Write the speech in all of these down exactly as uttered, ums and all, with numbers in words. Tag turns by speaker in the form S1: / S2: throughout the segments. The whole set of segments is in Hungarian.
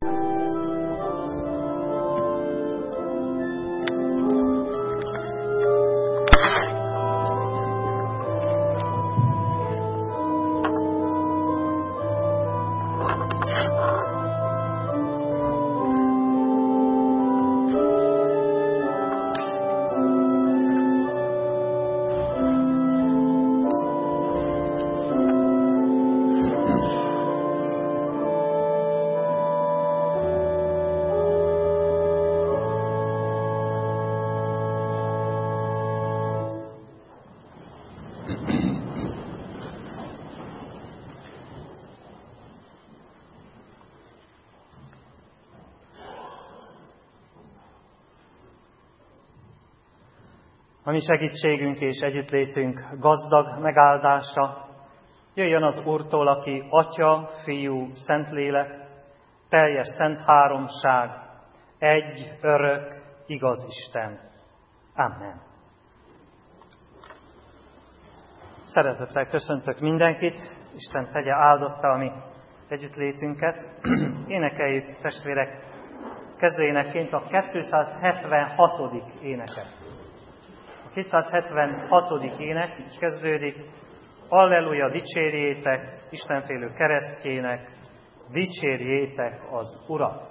S1: A mi segítségünk és együttlétünk gazdag megáldása jöjjön az Úrtól, aki Atya, Fiú, Szentlélek, teljes szent háromság, egy, örök, igaz Isten. Amen. Szeretettel köszöntök mindenkit, Isten tegye áldotta a mi együttlétünket. Énekeljük, testvérek, kezdőénekként a kétszázhetvenhatodik éneket. A kétszázhetvenhatodik ének így kezdődik: Alleluja, dicsérjétek Istenfélő keresztjének, dicsérjétek az Urat!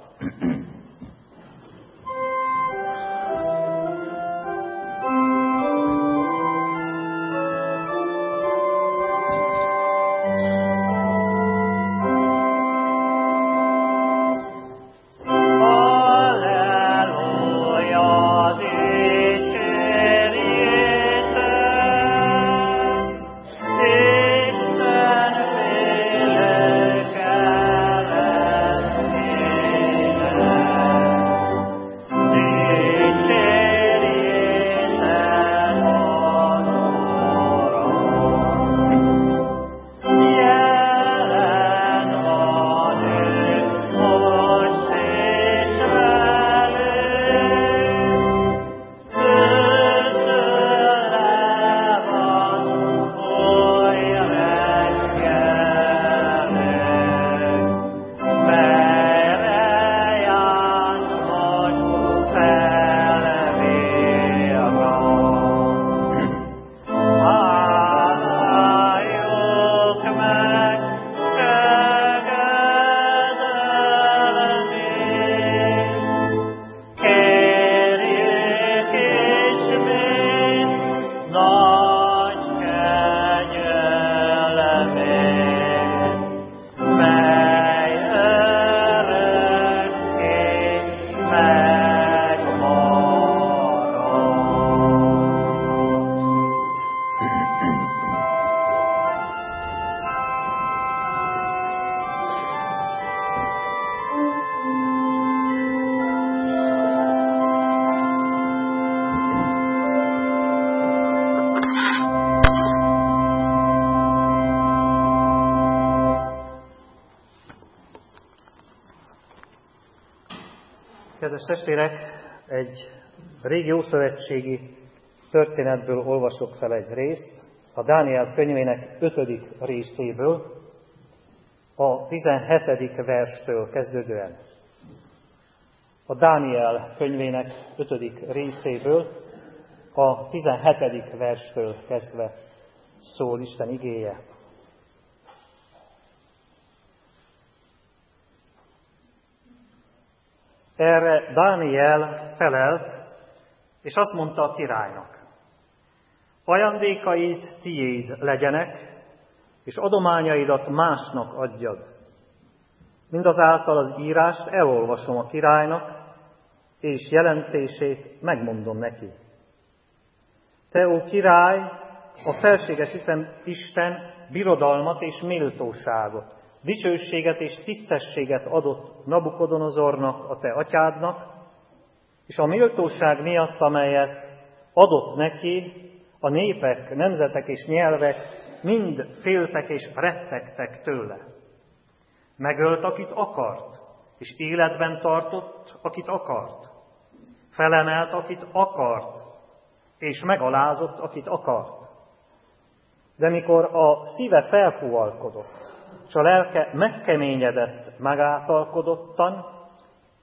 S1: Kedves testvérek, egy régi ószövetségi történetből olvasok fel egy részt, a Dániel könyvének ötödik részéből, a tizenhetedik verstől kezdődően. A Dániel könyvének ötödik részéből, a tizenhetedik verstől kezdve szól Isten igéje. Erre Dániel felelt, és azt mondta a királynak: ajándékaid tiéd legyenek, és adományaidat másnak adjad. Mindazáltal az írást elolvasom a királynak, és jelentését megmondom neki. Te, ó király, a felséges Isten birodalmat és méltóságot, dicsőséget és tisztességet adott Nabukodonozornak, a te atyádnak, és a méltóság miatt, amelyet adott neki, a népek, nemzetek és nyelvek mind féltek és rettegtek tőle. Megölt, akit akart, és életben tartott, akit akart. Felemelt, akit akart, és megalázott, akit akart. De mikor a szíve felfúvalkodott, és a lelke megkeményedett megáltalkodottan,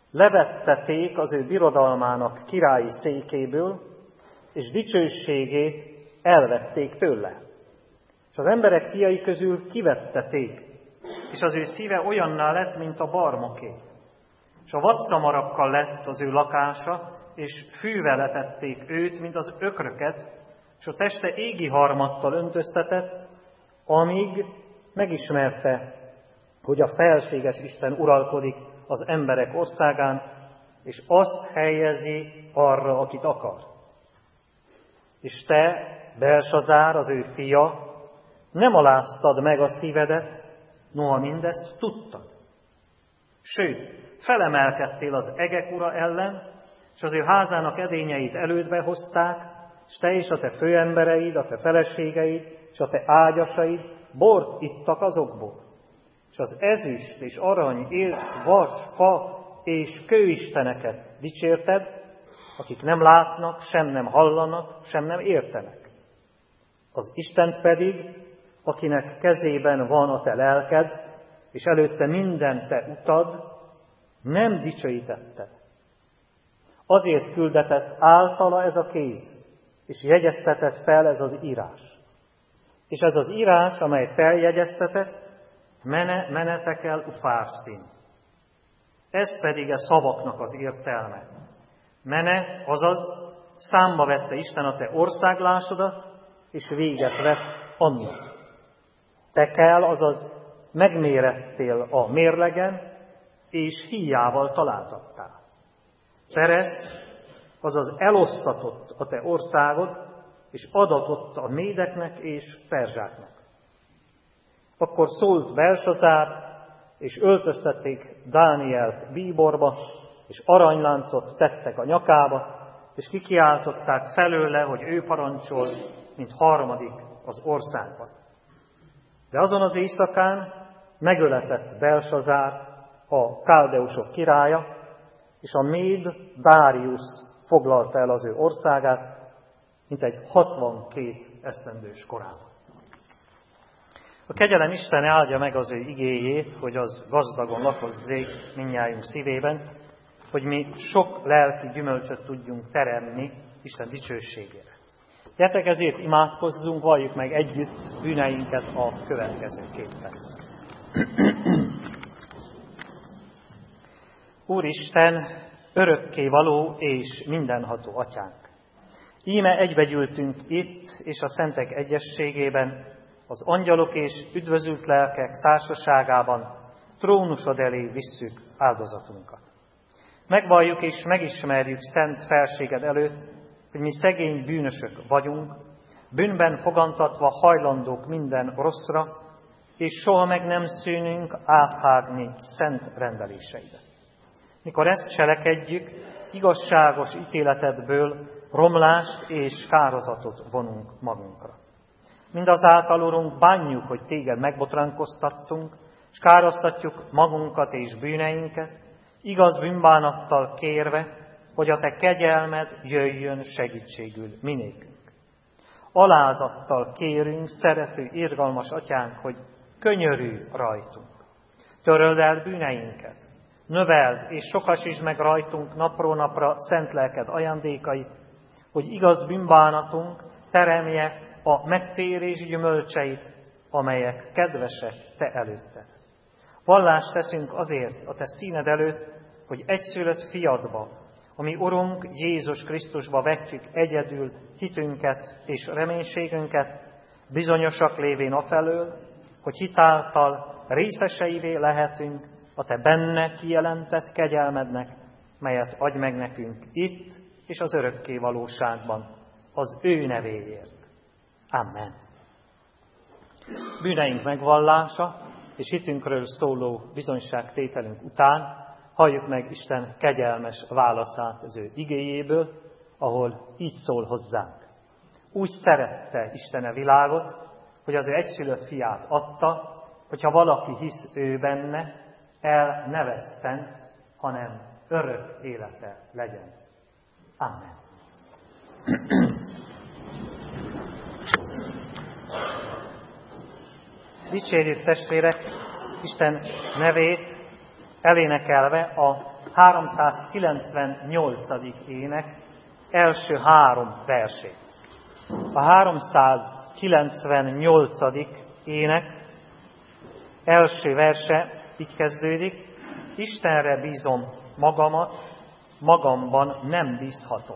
S1: levetteték az ő birodalmának királyi székéből, és dicsőségét elvették tőle. És az emberek fiai közül kivetteték, és az ő szíve olyanná lett, mint a barmoké. És a vadszamarakkal lett az ő lakása, és fűvel etették őt, mint az ökröket, és a teste égi harmattal öntöztetett, amíg megismerte, hogy a felséges Isten uralkodik az emberek országán, és azt helyezi arra, akit akar. És te, Belsazár, az ő fia, nem aláztad meg a szívedet, noha mindezt tudtad. Sőt, felemelkedtél az egek ura ellen, és az ő házának edényeit elődbe hozták, és te és a te főembereid, a te feleségeid, és a te ágyasaid bort ittak azokból. És az ezüst és arany, ért, vas, fa és kőisteneket dicsérted, akik nem látnak, sem nem hallanak, sem nem értenek. Az Istent pedig, akinek kezében van a te lelked, és előtte minden te utad, nem dicsőítetted. Azért küldetett általa ez a kéz, és jegyeztetett fel ez az írás. És ez az írás, amely feljegyeztetett, mene, menetekel ufárszín. Ez pedig a szavaknak az értelme. Mene, azaz számba vette Isten a te országlásodat, és véget vett annak. Tekel, azaz megmérettél a mérlegen, és híjával találtattál. Peresz, azaz elosztatott a te országod, és adatott a médeknek és perzsáknak. Akkor szólt Belsazár, és öltöztették Dánielt bíborba, és aranyláncot tettek a nyakába, és kikiáltották felőle, hogy ő parancsol, mint harmadik az országban. De azon az éjszakán megöletett Belsazár, a káldeusok királya, és a méd Dáriusz foglalta el az ő országát, mint egy hatvankét esztendős korában. A kegyelem Isten áldja meg az ő igéjét, hogy az gazdagon lakozzék mindnyájunk szívében, hogy mi sok lelki gyümölcsöt tudjunk teremni Isten dicsőségére. Gyertek, ezért imádkozzunk, valljuk meg együtt bűneinket a következőképpen. Úristen, örökkévaló és mindenható atyánk! Íme egybegyűltünk itt és a szentek egyességében, az angyalok és üdvözült lelkek társaságában trónusod elé visszük áldozatunkat. Megvalljuk és megismerjük szent felséged előtt, hogy mi szegény bűnösök vagyunk, bűnben fogantatva hajlandók minden rosszra, és soha meg nem szűnünk áthágni szent rendeléseidet. Mikor ezt cselekedjük, igazságos ítéletedből romlást és kározatot vonunk magunkra. Mindazáltal, Urunk, bánjuk, hogy téged megbotránkoztattunk, és károsztatjuk magunkat és bűneinket, igaz bűnbánattal kérve, hogy a te kegyelmed jöjjön segítségül minékünk. Alázattal kérünk, szerető, irgalmas atyánk, hogy könyörülj rajtunk. Töröld el bűneinket, növeld és sokasítsd meg rajtunk napról napra szent lelked ajándékait, hogy igaz bűnbánatunk teremje a megtérés gyümölcseit, amelyek kedvesek te előtted. Vallást teszünk azért a te színed előtt, hogy egyszülött fiadba, ami Urunk Jézus Krisztusba vetjük egyedül hitünket és reménységünket, bizonyosak lévén afelől, hogy hitáltal részeseivé lehetünk a te benne kijelentett kegyelmednek, melyet adj meg nekünk itt és az örökké valóságban, az ő nevéért. Amen. Bűneink megvallása és hitünkről szóló bizonyságtételünk után halljuk meg Isten kegyelmes válaszát az ő igéjéből, ahol így szól hozzánk. Úgy szerette Isten a világot, hogy az ő egyszülött fiát adta, hogyha valaki hisz ő benne, el ne vesszen, hanem örök élete legyen. Amen. Dicsérjük, testvérek, Isten nevét elénekelve a háromszázkilencvennyolcadik ének első három versét. A háromszázkilencvennyolcadik ének első verse így kezdődik: Istenre bízom magamat, magamban nem bízhatom.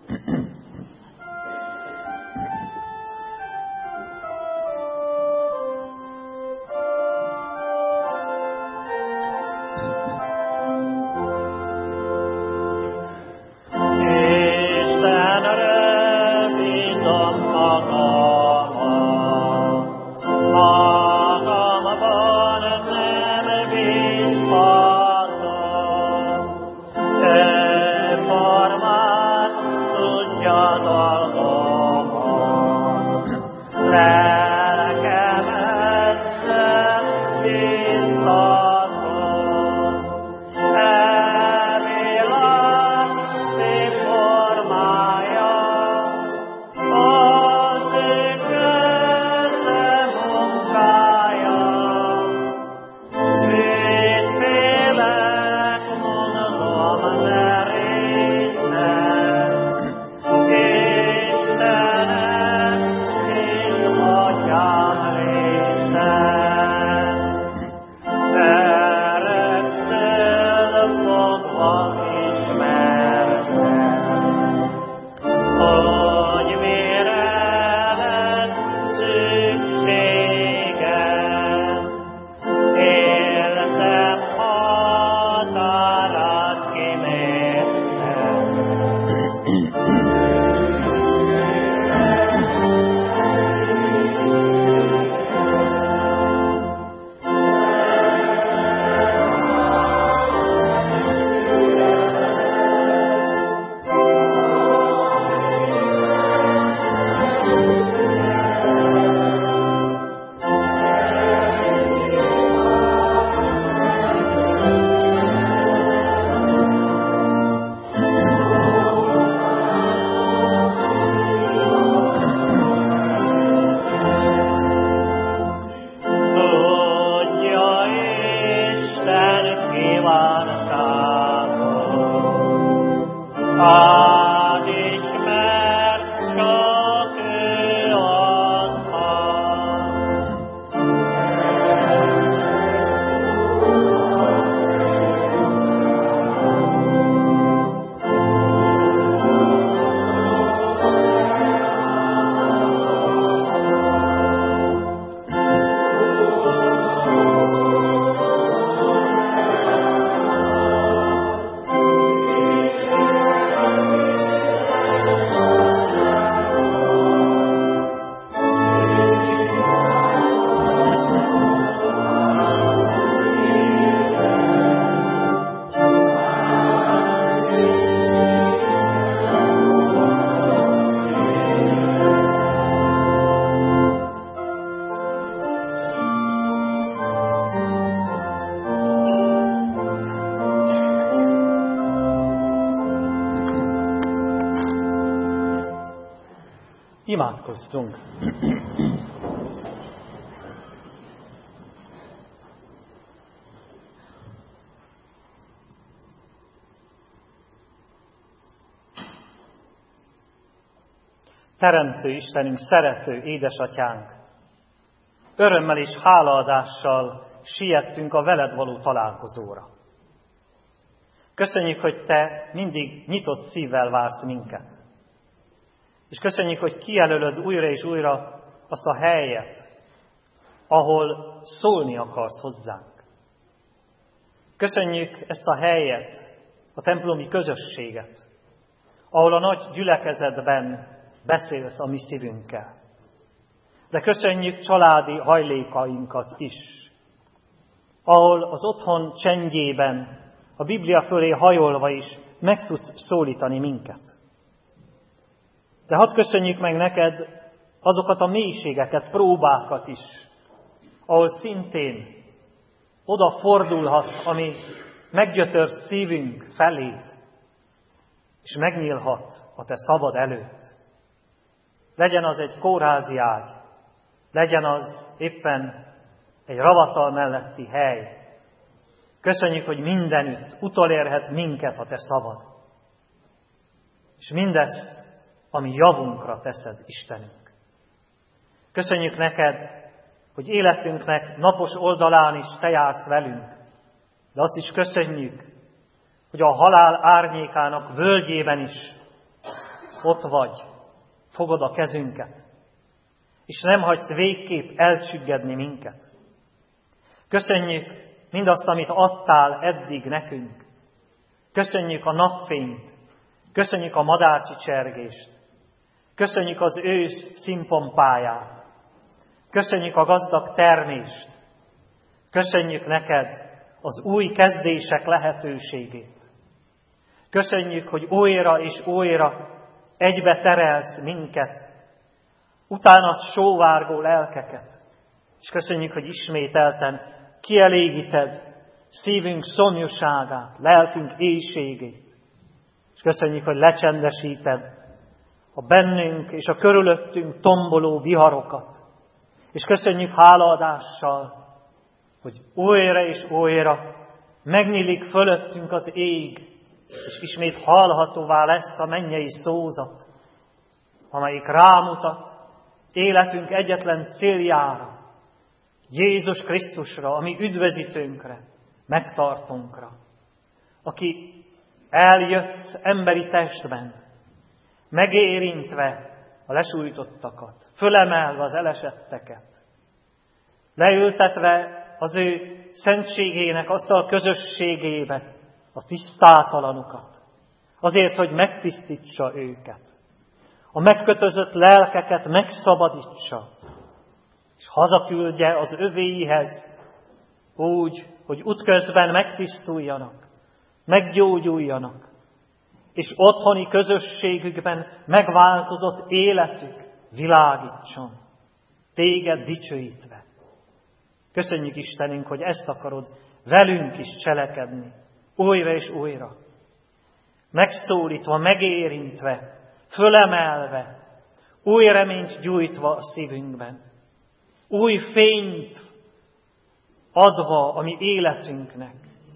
S1: Imádkozzunk! Teremtő Istenünk, szerető édesatyánk, örömmel és hálaadással siettünk a veled való találkozóra. Köszönjük, hogy te mindig nyitott szívvel vársz minket. És köszönjük, hogy kijelölöd újra és újra azt a helyet, ahol szólni akarsz hozzánk. Köszönjük ezt a helyet, a templomi közösséget, ahol a nagy gyülekezetben beszélsz a mi szívünkkel. De köszönjük családi hajlékainkat is, ahol az otthon csendjében, a Biblia fölé hajolva is meg tudsz szólítani minket. De hadd köszönjük meg neked azokat a mélységeket, próbákat is, ahol szintén odafordulhat a mi meggyötört szívünk feléd, és megnyílhat a te szavad előtt. Legyen az egy kórházi ágy, legyen az éppen egy ravatal melletti hely. Köszönjük, hogy mindenütt utolérhet minket a Te szavad. És mindezt, ami javunkra teszed, Istenünk. Köszönjük neked, hogy életünknek napos oldalán is Te jársz velünk, de azt is köszönjük, hogy a halál árnyékának völgyében is ott vagy, fogod a kezünket, és nem hagysz végképp elcsüggedni minket. Köszönjük mindazt, amit adtál eddig nekünk. Köszönjük a napfényt, köszönjük a madárcsicsergést, köszönjük az ősz színpompáját, köszönjük a gazdag termést, köszönjük neked az új kezdések lehetőségét. Köszönjük, hogy újra és újra egybe terelsz minket, utánad sóvárgó lelkeket, és köszönjük, hogy ismételten kielégíted szívünk szomjúságát, lelkünk éhségét, és köszönjük, hogy lecsendesíted a bennünk és a körülöttünk tomboló viharokat, és köszönjük hálaadással, hogy újra és újra megnyílik fölöttünk az ég, és ismét hallhatóvá lesz a mennyei szózat, amelyik rámutat életünk egyetlen céljára, Jézus Krisztusra, a mi üdvözítőnkre, megtartónkra, aki eljött emberi testben, megérintve a lesújtottakat, fölemelve az elesetteket, leültetve az ő szentségének asztal közösségébe a tisztátalanokat, azért, hogy megtisztítsa őket, a megkötözött lelkeket megszabadítsa, és hazaküldje az övéihez úgy, hogy útközben megtisztuljanak, meggyógyuljanak, és otthoni közösségükben megváltozott életük világítson, téged dicsőítve. Köszönjük Istenünk, hogy ezt akarod velünk is cselekedni, újra és újra. Megszólítva, megérintve, fölemelve, új reményt gyújtva a szívünkben, új fényt adva a mi életünknek.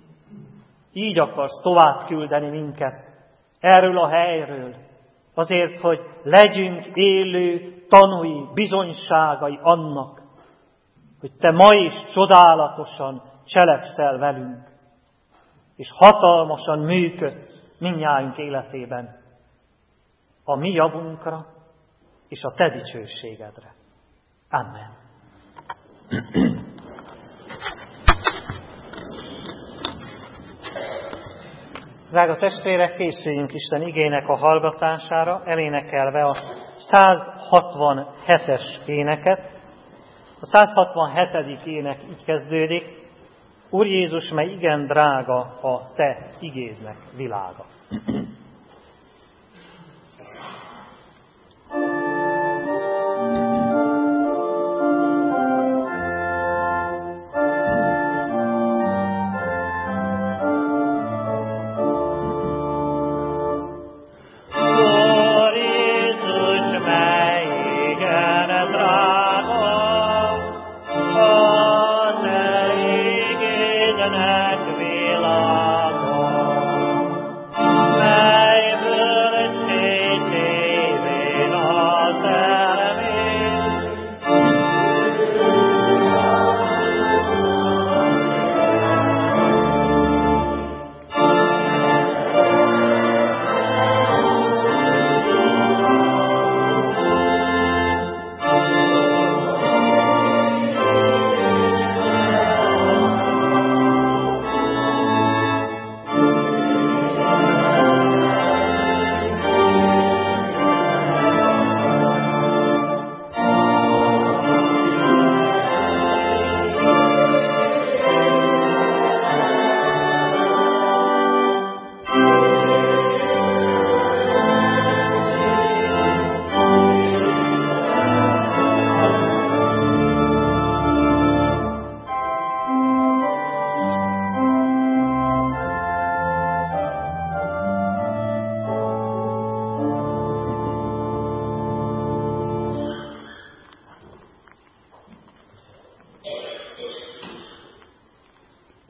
S1: Így akarsz tovább küldeni minket erről a helyről, azért, hogy legyünk élő tanúi, bizonyságai annak, hogy Te ma is csodálatosan cselekszel velünk, és hatalmasan működsz mindnyájunk életében a mi javunkra és a Te dicsőségedre. Amen. Drága testvérek, készüljünk Isten igének a hallgatására, elénekelve a száz hatvanhetes éneket. A száz hatvanhetedik ének így kezdődik: Úr Jézus, mely igen drága a Te igédnek világa.
S2: Amen.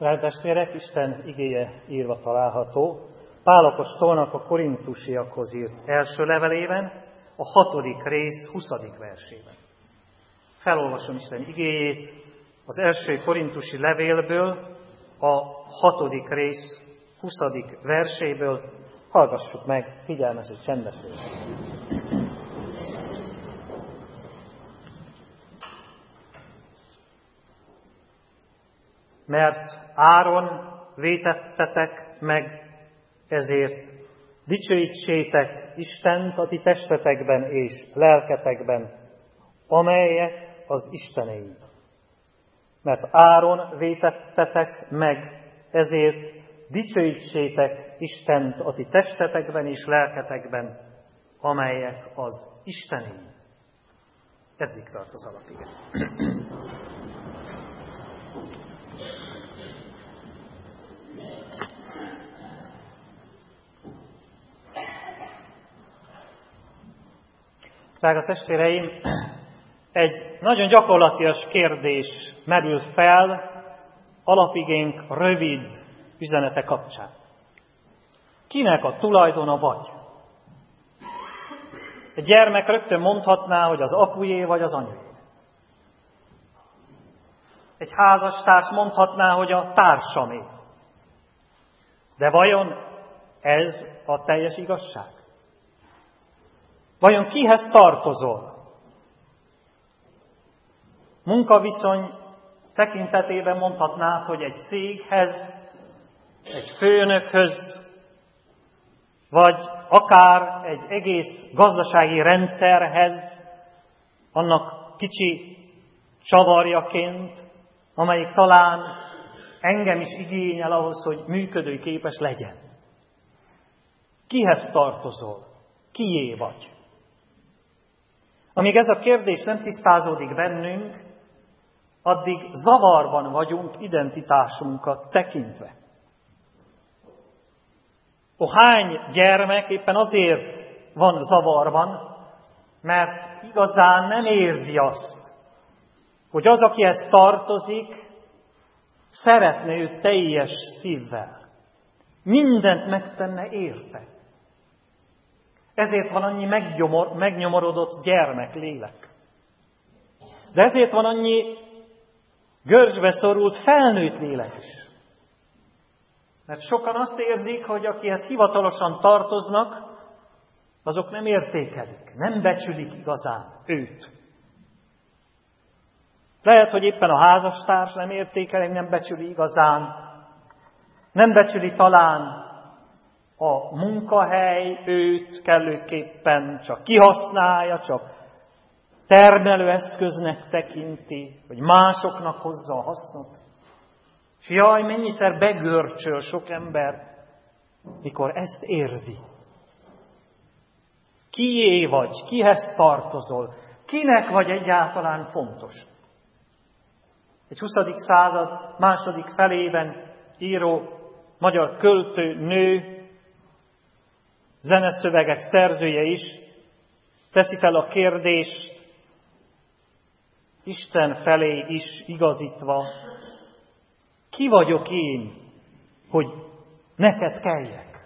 S1: Drága testvérek, Isten igéje írva található Pál apostolnak a korintusiakhoz írt első levelében, a hatodik rész huszadik versében. Felolvasom Isten igéjét az első korintusi levélből, a hatodik rész huszadik verséből. Hallgassuk meg figyelmes és csendesen. Mert áron vétettetek meg, ezért dicsőítsétek Istent a ti testetekben és lelketekben, amelyek az Istenéi. Mert áron vétettetek meg, ezért dicsőítsétek Istent a ti testetekben és lelketekben, amelyek az Istenéi. Eddig tart az alapige. Drága testvéreim, egy nagyon gyakorlatias kérdés merül fel alapigénk rövid üzenete kapcsán. Kinek a tulajdona vagy? Egy gyermek rögtön mondhatná, hogy az apujé vagy az anyué. Egy házastárs mondhatná, hogy a társamé. De vajon ez a teljes igazság? Vajon kihez tartozol? Munkaviszony tekintetében mondhatnád, hogy egy céghez, egy főnökhöz, vagy akár egy egész gazdasági rendszerhez, annak kicsi csavarjaként, amelyik talán engem is igényel ahhoz, hogy működőképes legyen. Kihez tartozol? Kié vagy? Amíg ez a kérdés nem tisztázódik bennünk, addig zavarban vagyunk identitásunkat tekintve. A hány gyermek éppen azért van zavarban, mert igazán nem érzi azt, hogy az, akihez tartozik, szeretne őt teljes szívvel. Mindent megtenne érte. Ezért van annyi meggyomor, megnyomorodott gyermeklélek. De ezért van annyi görcsbe szorult felnőtt lélek is. Mert sokan azt érzik, hogy akihez hivatalosan tartoznak, azok nem értékelik, nem becsülik igazán őt. Lehet, hogy éppen a házastárs nem értékeli, nem becsüli igazán, nem becsüli talán a munkahely őt kellőképpen, csak kihasználja, csak termelőeszköznek tekinti, hogy másoknak hozza a hasznot. És jaj, mennyiszer begörcsöl sok ember, mikor ezt érzi. Kié vagy, kihez tartozol, kinek vagy egyáltalán fontos. Egy huszadik század második felében író magyar költő, nő, zeneszövegek szerzője is teszi fel a kérdést, Isten felé is igazítva, ki vagyok én, hogy neked kelljek?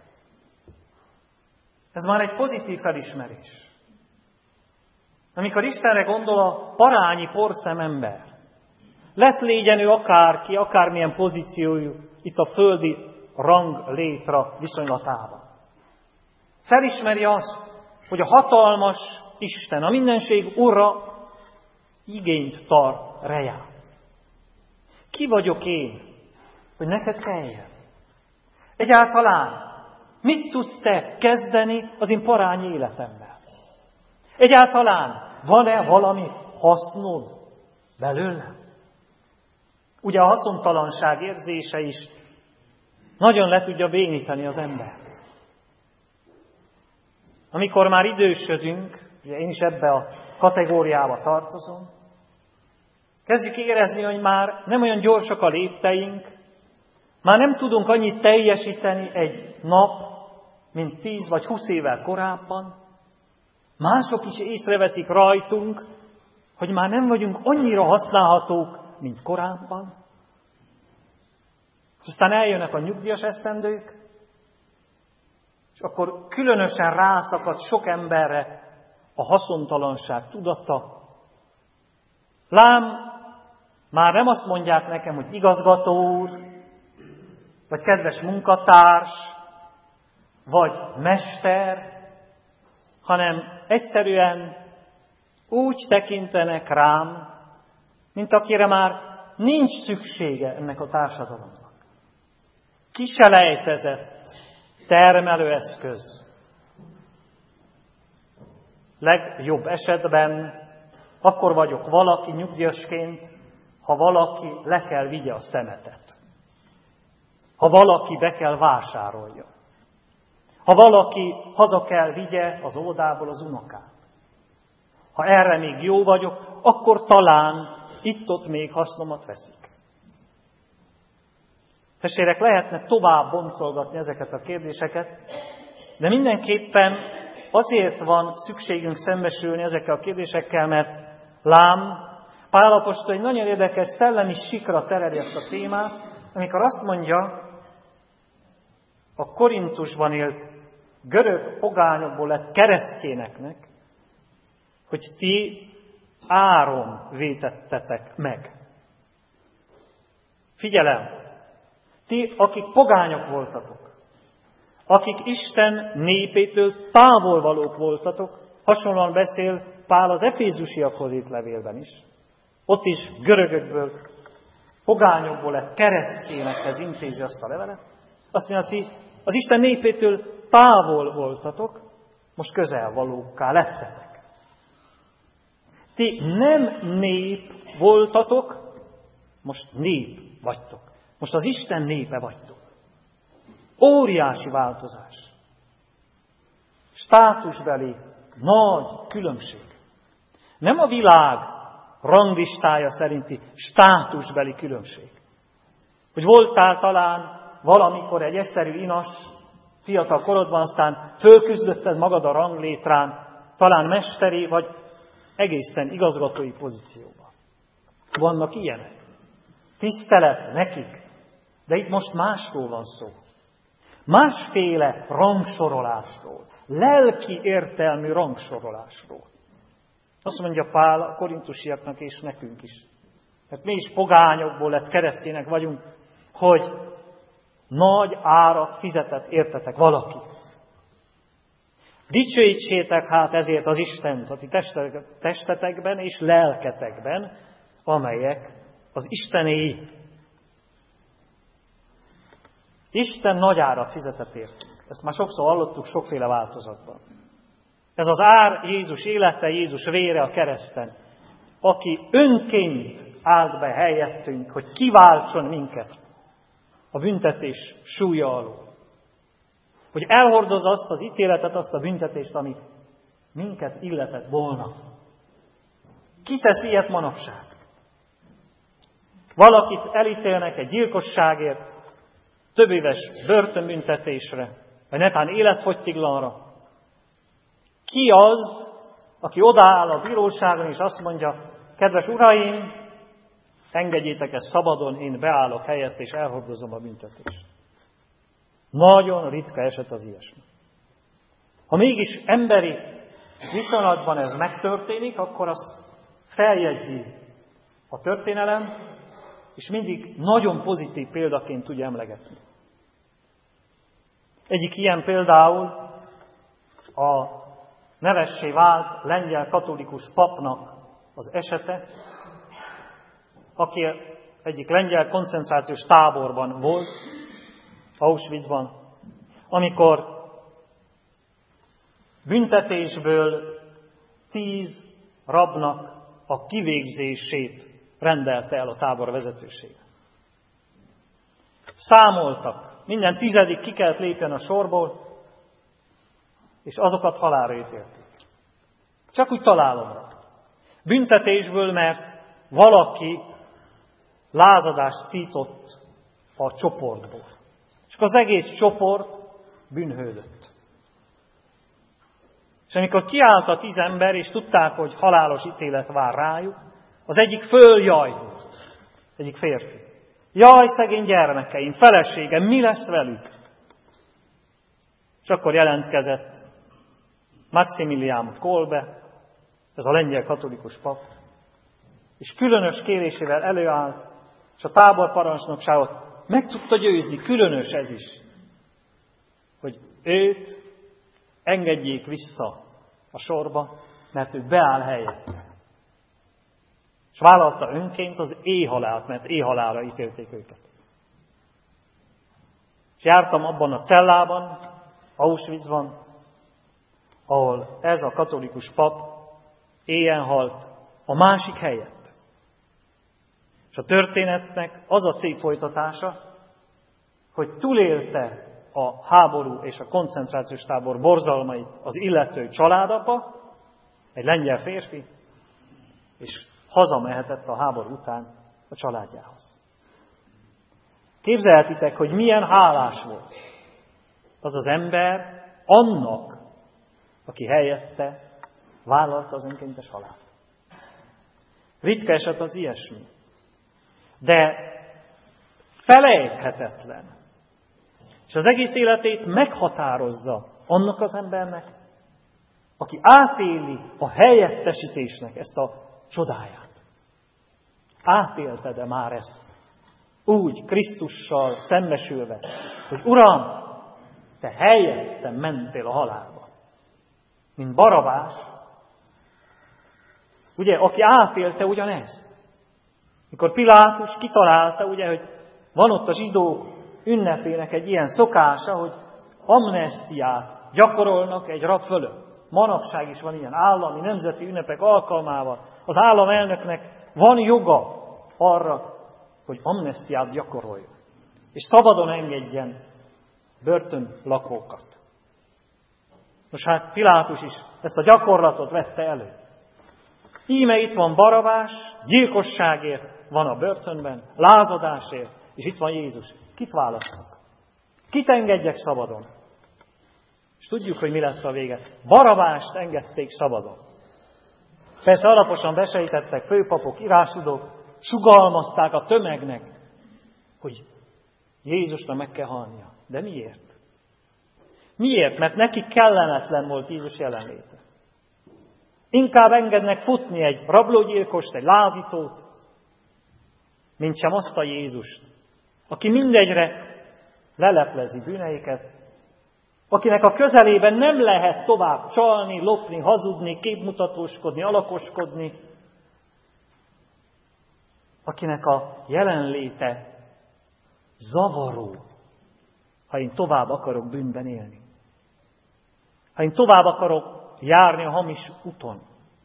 S1: Ez már egy pozitív felismerés. Amikor Istenre gondol a parányi porszemember, lett légyen ő akárki, akármilyen pozíciójú itt a földi rang létra viszonylatában. Felismeri azt, hogy a hatalmas Isten, a mindenség Ura igényt tart rejá. Ki vagyok én, hogy neked kelljen? Egyáltalán mit tudsz te kezdeni az én parányi életemmel? Egyáltalán van-e valami hasznod belőle? Ugye a haszontalanság érzése is nagyon le tudja bénítani az embert. Amikor már idősödünk, ugye én is ebbe a kategóriába tartozom, kezdjük érezni, hogy már nem olyan gyorsak a lépteink, már nem tudunk annyit teljesíteni egy nap, mint tíz vagy húsz évvel korábban. Mások is észreveszik rajtunk, hogy már nem vagyunk annyira használhatók, mint korábban. És aztán eljönnek a nyugdíjas esztendők, és akkor különösen rászakad sok emberre a haszontalanság tudata. Lám, már nem azt mondják nekem, hogy igazgató úr, vagy kedves munkatárs, vagy mester, hanem egyszerűen úgy tekintenek rám, mint akire már nincs szüksége ennek a társadalomnak. Kiselejtezett termelőeszköz. Legjobb esetben akkor vagyok valaki nyugdíjasként, ha valaki le kell vigye a szemetet. Ha valaki be kell vásárolja. Ha valaki haza kell vigye az óvodából az unokát. Ha erre még jó vagyok, akkor talán itt-ott még hasznomat veszik. Testvérek, lehetne tovább boncolgatni ezeket a kérdéseket, de mindenképpen azért van szükségünk szembesülni ezekkel a kérdésekkel, mert lám, Pál apostol egy nagyon érdekes szellemi sikra tereli ezt a témát, amikor azt mondja, a Korintusban élt görög pogányokból lett keresztjéneknek, hogy ti áron vétettetek meg. Figyelem! Ti, akik pogányok voltatok, akik Isten népétől távol valók voltatok, hasonlóan beszél Pál az efézusiakhoz írt levélben is. Ott is görögökből, pogányokból lett keresztjénekhez intézi azt a levelet. Azt mondja, ti az Isten népétől távol voltatok, most közel valókká lettetek. Ti nem nép voltatok, most nép vagytok. Most az Isten népe vagytok. Óriási változás. Státusbeli nagy különbség. Nem a világ ranglistája szerinti státusbeli különbség. Hogy voltál talán valamikor egy egyszerű inas, fiatal korodban, aztán fölküzdötted magad a ranglétrán, talán mesteri, vagy egészen igazgatói pozícióban. Vannak ilyenek. Tisztelet nekik. De itt most másról van szó. Másféle rangsorolásról. Lelki értelmű rangsorolásról. Azt mondja Pál a korintusiaknak és nekünk is. Mert mi is pogányokból lett keresztjének vagyunk, hogy nagy árat fizetett értetek valaki. Dicsőítsétek hát ezért az Istent a ti testetekben és lelketekben, amelyek az Istené. Isten nagy árat fizetett értünk. Ezt már sokszor hallottuk sokféle változatban. Ez az ár Jézus élete, Jézus vére a kereszten, aki önként állt be helyettünk, hogy kiváltson minket a büntetés súlya alól. Hogy elhordozza azt az ítéletet, azt a büntetést, ami minket illetett volna. Ki tesz ilyet manapság? Valakit elítélnek egy gyilkosságért, több éves börtönbüntetésre, vagy netán életfogytiglanra. Ki az, aki odaáll a bíróságon, és azt mondja, kedves uraim, engedjétek ezt szabadon, én beállok helyett, és elhordozom a büntetést. Nagyon ritka eset az ilyesmi. Ha mégis emberi viszonylatban ez megtörténik, akkor azt feljegyzi a történelem, és mindig nagyon pozitív példaként tudja emlegetni. Egyik ilyen például a nevessé vált lengyel katolikus papnak az esete, aki egyik lengyel koncentrációs táborban volt, Auschwitzban, amikor büntetésből tíz rabnak a kivégzését rendelte el a tábor vezetősége. Számoltak, minden tizedik ki kellett lépjen a sorból, és azokat halálra ítélték. Csak úgy találom rá. Büntetésből, mert valaki lázadást szított a csoportból. És az egész csoport bűnhődött. És amikor kiállt a tíz ember, és tudták, hogy halálos ítélet vár rájuk, az egyik följajdult, egyik férfi. Jaj, szegény gyermekeim, feleségem, mi lesz velük? És akkor jelentkezett Maximilián Kolbe, ez a lengyel katolikus pap, és különös kérésével előállt, és a táborparancsnokságot meg tudta győzni, különös ez is, hogy őt engedjék vissza a sorba, mert ő beáll helyette. És vállalta önként az éhhalált, mert éhhalálra ítélték őket. És jártam abban a cellában, Auschwitzban, ahol ez a katolikus pap éhen halt a másik helyett. És a történetnek az a szép folytatása, hogy túlélte a háború és a koncentrációs tábor borzalmait az illető családapa, egy lengyel férfi, és hazamehetett a háború után a családjához. Képzelhetitek, hogy milyen hálás volt az az ember annak, aki helyette vállalta az önkéntes halált. Ritka eset az ilyesmi. De felejthetetlen. És az egész életét meghatározza annak az embernek, aki átéli a helyettesítésnek ezt a csodáját. Átélted-e már ezt? Úgy, Krisztussal szembesülve, hogy Uram, te helyettem mentél a halálba. Mint Barabás, ugye, aki átélte ugyanezt. Mikor Pilátus kitalálta, ugye, hogy van ott a zsidók ünnepének egy ilyen szokása, hogy amnesztiát gyakorolnak egy rab fölött. Manapság is van ilyen állami, nemzeti ünnepek alkalmával. Az államelnöknek van joga arra, hogy amnesztiát gyakoroljon. És szabadon engedjen börtönlakókat. Most hát Pilátus is ezt a gyakorlatot vette elő. Íme itt van Barabás, gyilkosságért van a börtönben, lázadásért, és itt van Jézus. Kit választnak? Kit engedjek szabadon? És tudjuk, hogy mi lett a vége. Barabást engedték szabadon. Persze alaposan besejtettek főpapok, írásudók, sugalmazták a tömegnek, hogy Jézusnak meg kell halnia. De miért? Miért? Mert neki kellemetlen volt Jézus jelenléte. Inkább engednek futni egy rablógyilkost, egy lázítót, mint sem azt a Jézust, aki mindegyre leleplezi bűneiket, akinek a közelében nem lehet tovább csalni, lopni, hazudni, képmutatóskodni, alakoskodni, akinek a jelenléte zavaró, ha én tovább akarok bűnben élni. Ha én tovább akarok járni a hamis úton.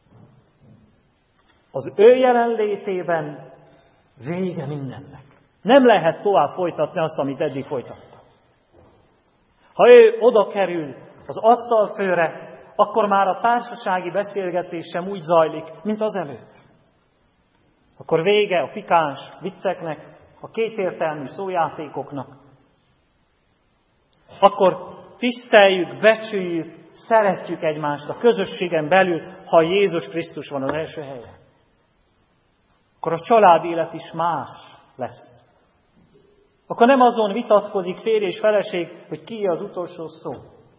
S1: Az ő jelenlétében vége mindennek. Nem lehet tovább folytatni azt, amit eddig folytatta. Ha ő oda kerül az asztalfőre, akkor már a társasági beszélgetés sem úgy zajlik, mint az előtt. Akkor vége a pikáns vicceknek, a kétértelmű szójátékoknak. Akkor tiszteljük, becsüljük, szeretjük egymást a közösségen belül, ha Jézus Krisztus van az első helyen. Akkor a család élet is más lesz. Akkor nem azon vitatkozik férj és feleség, hogy ki az utolsó szó.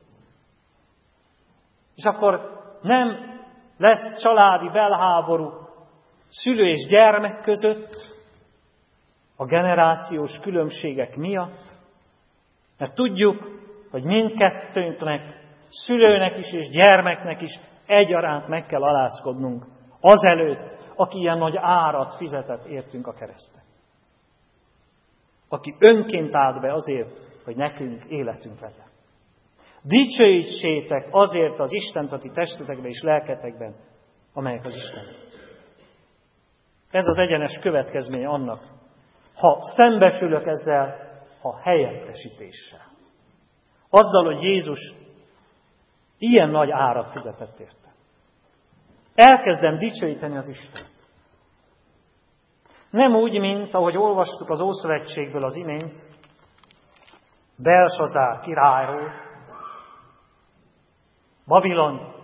S1: És akkor nem lesz családi belháború szülő és gyermek között a generációs különbségek miatt, mert tudjuk, hogy mindkettőnknek, szülőnek is és gyermeknek is egyaránt meg kell alázkodnunk azelőtt, aki ilyen nagy árat fizetett értünk a kereszten. Aki önként állt be azért, hogy nekünk életünk legyen. Dicsőítsétek azért az Istent a ti testetekben és lelketekben, amelyek az Isten. Ez az egyenes következménye annak, ha szembesülök ezzel a helyettesítéssel. Azzal, hogy Jézus ilyen nagy árat fizetett érte. Elkezdem dicsőíteni az Istent. Nem úgy, mint ahogy olvastuk az Ószövetségből az imént, Belsazár királyról, Babilon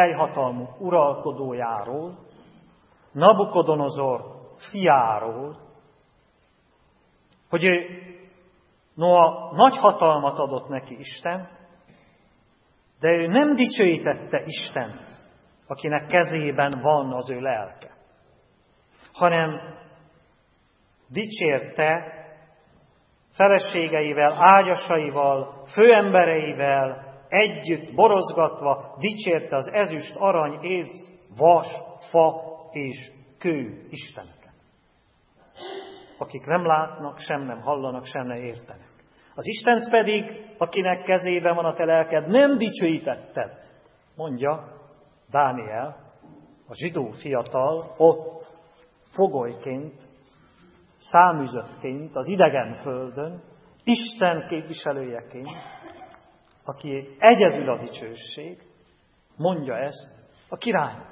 S1: teljhatalmú uralkodójáról, Nabukodonozor fiáról, hogy ő, noha nagy hatalmat adott neki Isten, de ő nem dicsőítette Istent, akinek kezében van az ő lelke, hanem dicsérte feleségeivel, ágyasaival, főembereivel együtt borozgatva, dicsérte az ezüst, arany, érc, vas, fa és kő isteneket, akik nem látnak, sem nem hallanak, sem nem értenek. Az Istent pedig, akinek kezében van a te lelked, nem dicsőítetted, mondja Dániel, a zsidó fiatal, ott fogolyként, száműzöttként, az idegen földön, Isten képviselőjeként, aki egyedül a dicsőség, mondja ezt a királynak.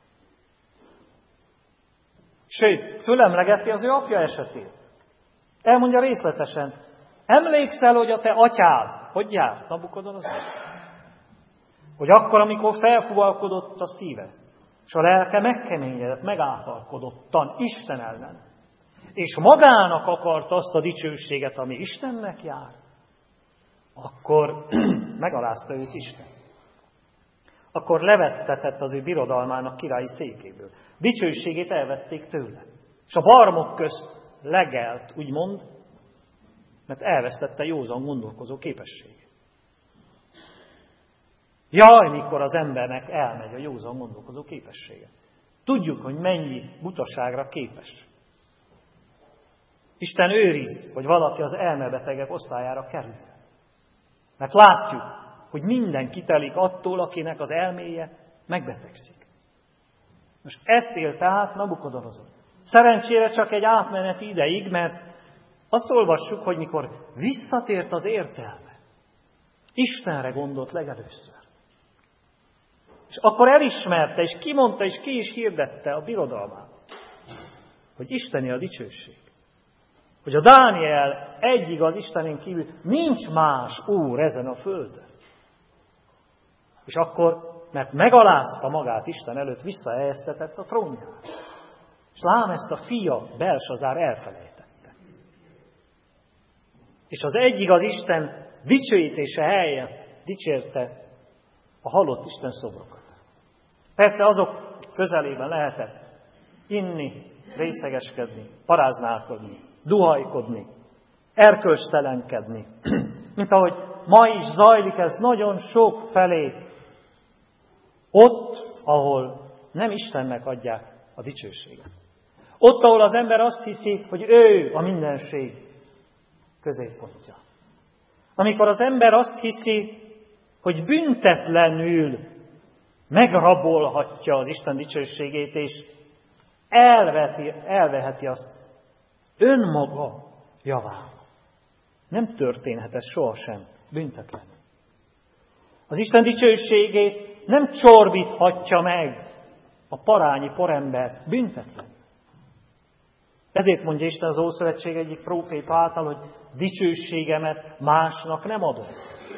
S1: Sőt, fölemlegeti az ő apja esetét. Elmondja részletesen, emlékszel, hogy a te atyád, hogy járt Nabukodonozor? Hogy akkor, amikor felfúvalkodott a szíve, és a lelke megkeményedett, megátalkodottan Isten ellen, és magának akart azt a dicsőséget, ami Istennek jár, akkor megalázta őt Isten. Akkor levettetett az ő birodalmának királyi székéből. Dicsőségét elvették tőle. És a barmok közt legelt, úgymond, mert elvesztette józan gondolkozó képességét. Jaj, mikor az embernek elmegy a józan gondolkozó képessége. Tudjuk, hogy mennyi butaságra képes. Isten őriz, hogy valaki az elmebetegek osztályára kerül. Mert látjuk, hogy minden kitelik attól, akinek az elméje megbetegszik. Most ezt élte át Nabukodonozor. Szerencsére csak egy átmeneti ideig, mert azt olvassuk, hogy mikor visszatért az értelme, Istenre gondolt legelőször. És akkor elismerte, és kimondta, és ki is hirdette a birodalmát, hogy Isteni a dicsőség. Hogy a Dániel egy igaz Istenén kívül nincs más úr ezen a földön. És akkor, mert megalázta magát Isten előtt, visszahelyeztetett a trónjára. És lám ezt a fia, Belsazár elfelejtette. És az egy igaz Isten dicsőítése helyett dicsérte a halott Isten szobrokat. Persze azok közelében lehetett inni, részegeskedni, paráználkodni, duhajkodni, erkölcstelenkedni. Mint ahogy ma is zajlik ez nagyon sok felé. Ott, ahol nem Istennek adják a dicsőséget. Ott, ahol az ember azt hiszi, hogy ő a mindenség középpontja. Amikor az ember azt hiszi, hogy büntetlenül megrabolhatja az Isten dicsőségét, és elveti, elveheti azt önmaga javára. Nem történhet ez sohasem büntetlenül. Az Isten dicsőségét nem csorbíthatja meg a parányi porember büntetlenül. Ezért mondja Isten az Ószövetség egyik próféta által, hogy dicsőségemet másnak nem adom.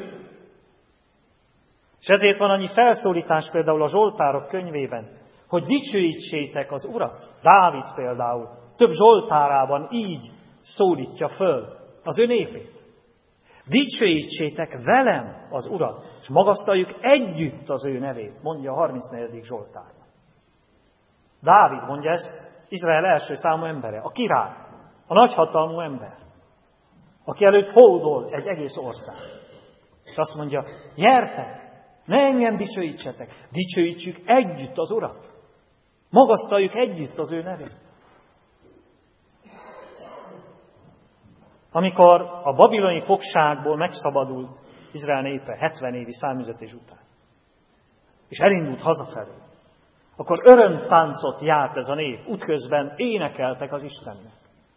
S1: És ezért van annyi felszólítás például a Zsoltárok könyvében, hogy dicsőítsétek az Urat. Dávid például több Zsoltárában így szólítja föl az ő népét. Dicsőítsétek velem az Urat, és magasztaljuk együtt az ő nevét, mondja a harmincnegyedik Zsoltárban. Dávid mondja ezt, Izrael első számú embere, a király, a nagyhatalmú ember, aki előtt hódol egy egész ország. És azt mondja, gyertek, ne engem dicsőítsetek, dicsőítsük együtt az Urat. Magasztaljuk együtt az ő nevét. Amikor a babiloni fogságból megszabadult Izrael népe hetven évi száműzetés után, és elindult hazafelé, akkor örömtáncot járt ez a nép, útközben énekeltek az Istennek.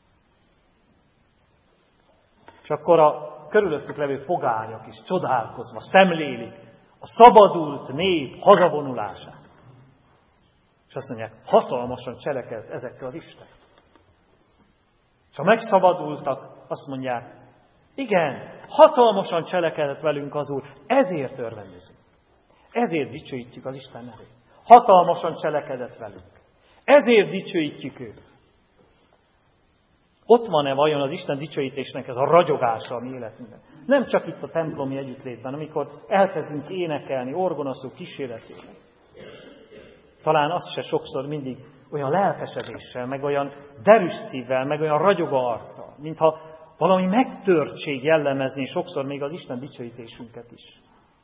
S1: És akkor a körülöttük levő pogányok is csodálkozva szemlélik a szabadult nép hazavonulását. És azt mondják, hatalmasan cselekelt ezekkel az Isten. És ha megszabadultak, azt mondják, igen, hatalmasan cselekedett velünk az Úr, ezért örvendezünk. Ezért dicsőítjük az Isten nevét. Hatalmasan cselekedett velünk. Ezért dicsőítjük őt. Ott van-e vajon az Isten dicsőítésnek ez a ragyogása a mi életünkben? Nem csak itt a templomi együttlétben, amikor elkezdünk énekelni, orgonaszó kíséretében. Talán az se sokszor mindig olyan lelkesedéssel, meg olyan derűs szívvel, meg olyan ragyogó arccal, mintha valami megtörtség jellemezni sokszor még az Isten dicsőítésünket is.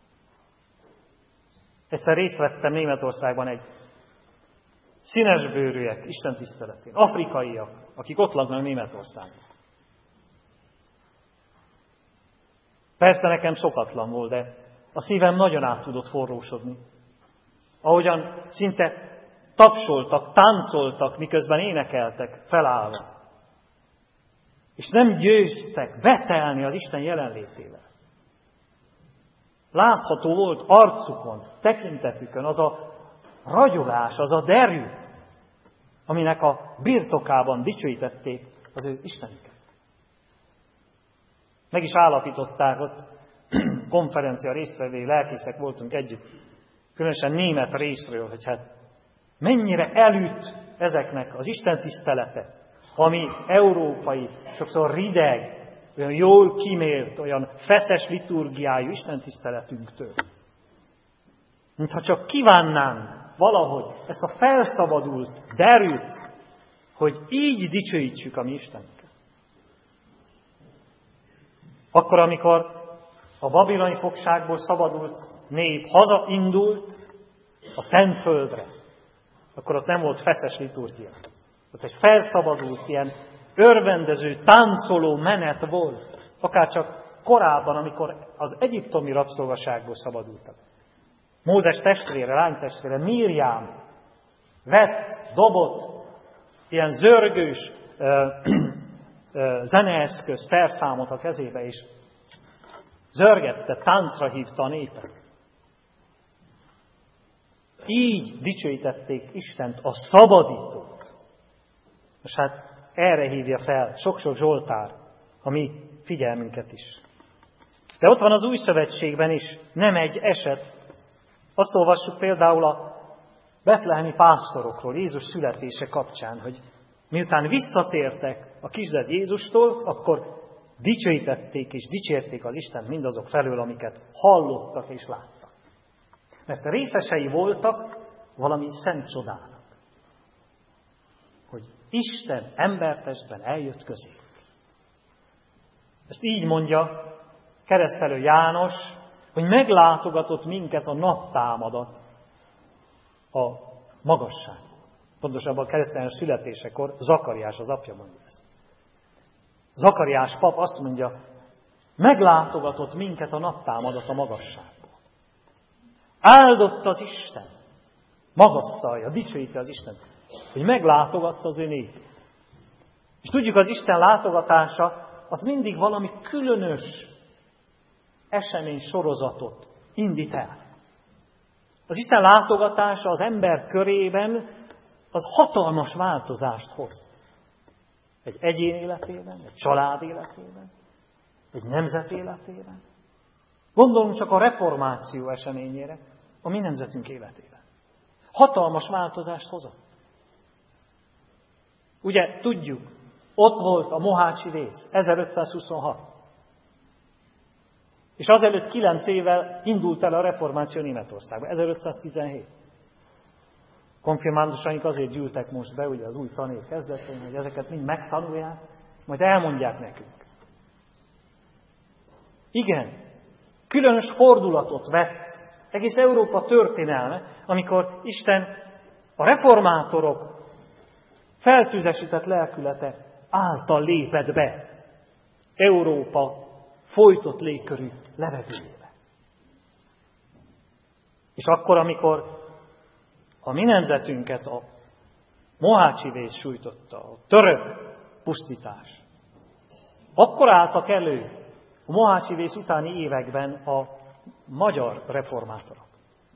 S1: Egyszer részt vettem Németországban egy színesbőrűek Isten tiszteletén, afrikaiak, akik ott laknak Németországban. Persze nekem szokatlan volt, de a szívem nagyon át tudott forrósodni. Ahogyan szinte tapsoltak, táncoltak, miközben énekeltek, felállva. És nem győztek betelni az Isten jelenlétével. Látható volt arcukon, tekintetükön az a ragyogás, az a derű, aminek a birtokában dicsőítették az ő Istenüket. Meg is állapították ott, konferencia résztvevői, lelkészek voltunk együtt, különösen német részről, hogy hát mennyire elüt ezeknek az Isten tisztelete, ami európai, sokszor rideg, olyan jól kimélt, olyan feszes liturgiájú Isten tiszteletünktől. Mintha csak kívánnánk valahogy ezt a felszabadult derűt, hogy így dicsőítsük a mi Istenünket. Akkor, amikor a babiloni fogságból szabadult nép hazaindult a Szentföldre, akkor ott nem volt feszes liturgia. Ott egy felszabadult, ilyen örvendező, táncoló menet volt, akárcsak korábban, amikor az egyiptomi rabszolgaságból szabadultak. Mózes testvére, lánytestvére, Mírjám vett, dobott, ilyen zörgős ö, ö, zeneeszköz, szerszámot a kezébe, és zörgette, táncra hívta a népet. Így dicsőítették Istent, a szabadítót. És hát erre hívja fel sok-sok Zsoltár a mi figyelmünket is. De ott van az Új Szövetségben is nem egy eset. Azt olvassuk például a betlehemi pásztorokról, Jézus születése kapcsán, hogy miután visszatértek a kisded Jézustól, akkor dicsőítették és dicsérték az Istent mindazok felől, amiket hallottak és láttak. Mert részesei voltak valami szent csodának. Hogy Isten embertestben eljött közéjük. Ezt így mondja keresztelő János, hogy meglátogatott minket a naptámadat a magasság. Pontosabban a keresztelő születésekor Zakariás az apja mondja ezt. Zakariás pap azt mondja, meglátogatott minket a naptámadat a magasságból. Áldott az Isten, magasztalja, dicsőíti az Isten, hogy meglátogatta az ő népét. És tudjuk, az Isten látogatása az mindig valami különös esemény sorozatot indít el. Az Isten látogatása az ember körében az hatalmas változást hoz. Egy egyén életében, egy család életében, egy nemzet életében. Gondoljunk csak a reformáció eseményére, a mi nemzetünk életében. Hatalmas változást hozott. Ugye tudjuk, ott volt a mohácsi vész, ezerötszázhuszonhat. És azelőtt kilenc évvel indult el a reformáció Németországban, ezerötszáztizenhét. Konfirmándusaink azért gyűltek most be, ugye az új tanév kezdetén, hogy ezeket mind megtanulják, majd elmondják nekünk. Igen, különös fordulatot vett egész Európa történelme, amikor Isten a reformátorok feltüzesített lelkülete által lépett be Európa folytott légkörű levegőjébe. És akkor, amikor a mi nemzetünket a mohácsi vész sújtotta, a török pusztítás, akkor álltak elő a mohácsi vész utáni években a magyar reformátorok.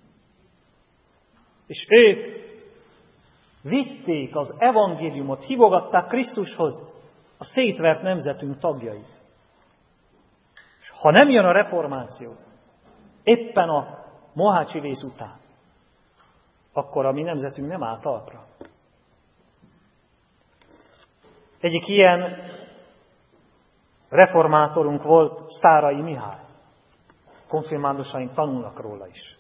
S1: És ők vitték az evangéliumot, hívogatták Krisztushoz a szétvert nemzetünk tagjait. És ha nem jön a reformáció, éppen a mohácsi vész után, akkor a mi nemzetünk nem áll talpra. Egyik ilyen reformátorunk volt Sztárai Mihály. Konfirmándusaink tanulnak róla is.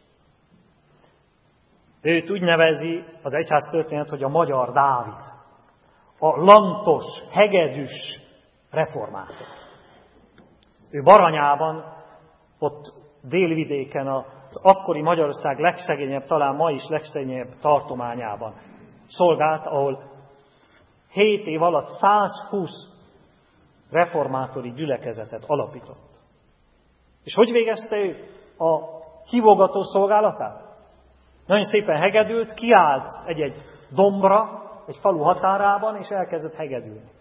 S1: Őt úgy nevezi az egyház történet, hogy a magyar Dávid. A lantos, hegedűs reformátor. Ő Baranyában, ott délvidéken, az akkori Magyarország legszegényebb, talán ma is legszegényebb tartományában szolgált, ahol hét év alatt százhúsz reformátori gyülekezetet alapított. És hogy végezte ő a hívogató szolgálatát? Nagyon szépen hegedült, kiállt egy-egy dombra, egy falu határában, és elkezdett hegedülni.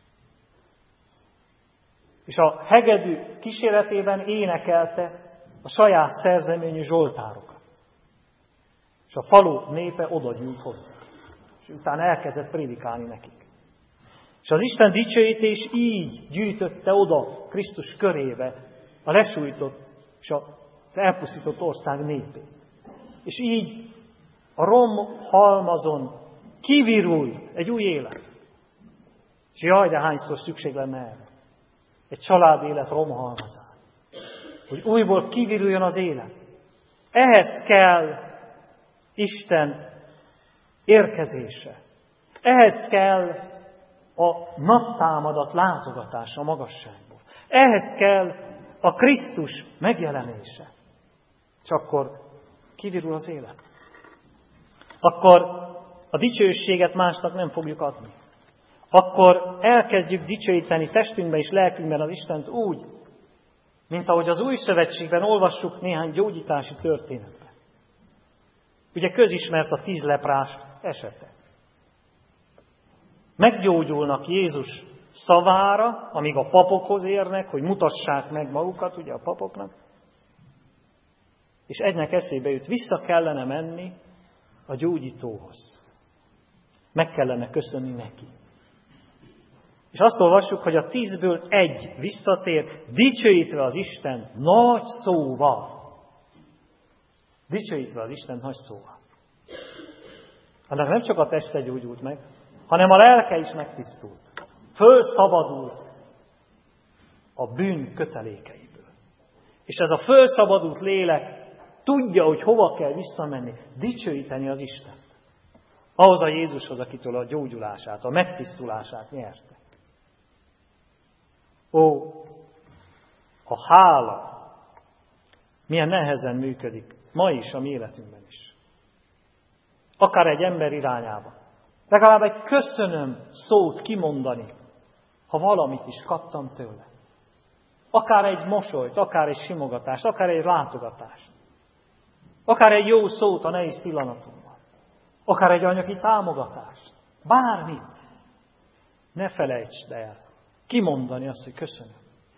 S1: És a hegedű kíséretében énekelte a saját szerzeményű zsoltárokat. És a falu népe oda gyűlt hozzá. És utána elkezdett prédikálni nekik. És az Isten dicsőítés így gyűjtötte oda Krisztus körébe a lesújtott és az elpusztított ország népét. És így a rom halmazon kivirult egy új élet. És jaj, de hányszor szükség lenne erre. Egy család élet rom halmazán. Hogy újból kiviruljon az élet. Ehhez kell Isten érkezése. Ehhez kell a naptámadat látogatása a magasságból. Ehhez kell a Krisztus megjelenése. És akkor kivirul az élet. Akkor a dicsőséget másnak nem fogjuk adni. Akkor elkezdjük dicsőíteni testünkben és lelkünkben az Istent úgy, mint ahogy az Új Szövetségben olvassuk néhány gyógyítási történetben. Ugye közismert a tíz leprás esete. Meggyógyulnak Jézus szavára, amíg a papokhoz érnek, hogy mutassák meg magukat, ugye a papoknak. És egynek eszébe jut, vissza kellene menni a gyógyítóhoz. Meg kellene köszönni neki. És azt olvassuk, hogy a tízből egy visszatér, dicsőítve az Isten nagy szóval. Dicsőítve az Isten nagy szóval. Annak nem csak a teste gyógyult meg, hanem a lelke is megtisztult. Fölszabadult a bűn kötelékeiből. És ez a fölszabadult lélek tudja, hogy hova kell visszamenni, dicsőíteni az Istent. Ahhoz a Jézushoz, akitől a gyógyulását, a megtisztulását nyerte. Ó, a hála milyen nehezen működik ma is a mi életünkben is. Akár egy ember irányába. Legalább egy köszönöm szót kimondani, ha valamit is kaptam tőle. Akár egy mosolyt, akár egy simogatást, akár egy látogatást. Akár egy jó szót a nehéz pillanatomban. Akár egy anyagi támogatást. Bármit. Ne felejtsd el kimondani azt, hogy köszönöm.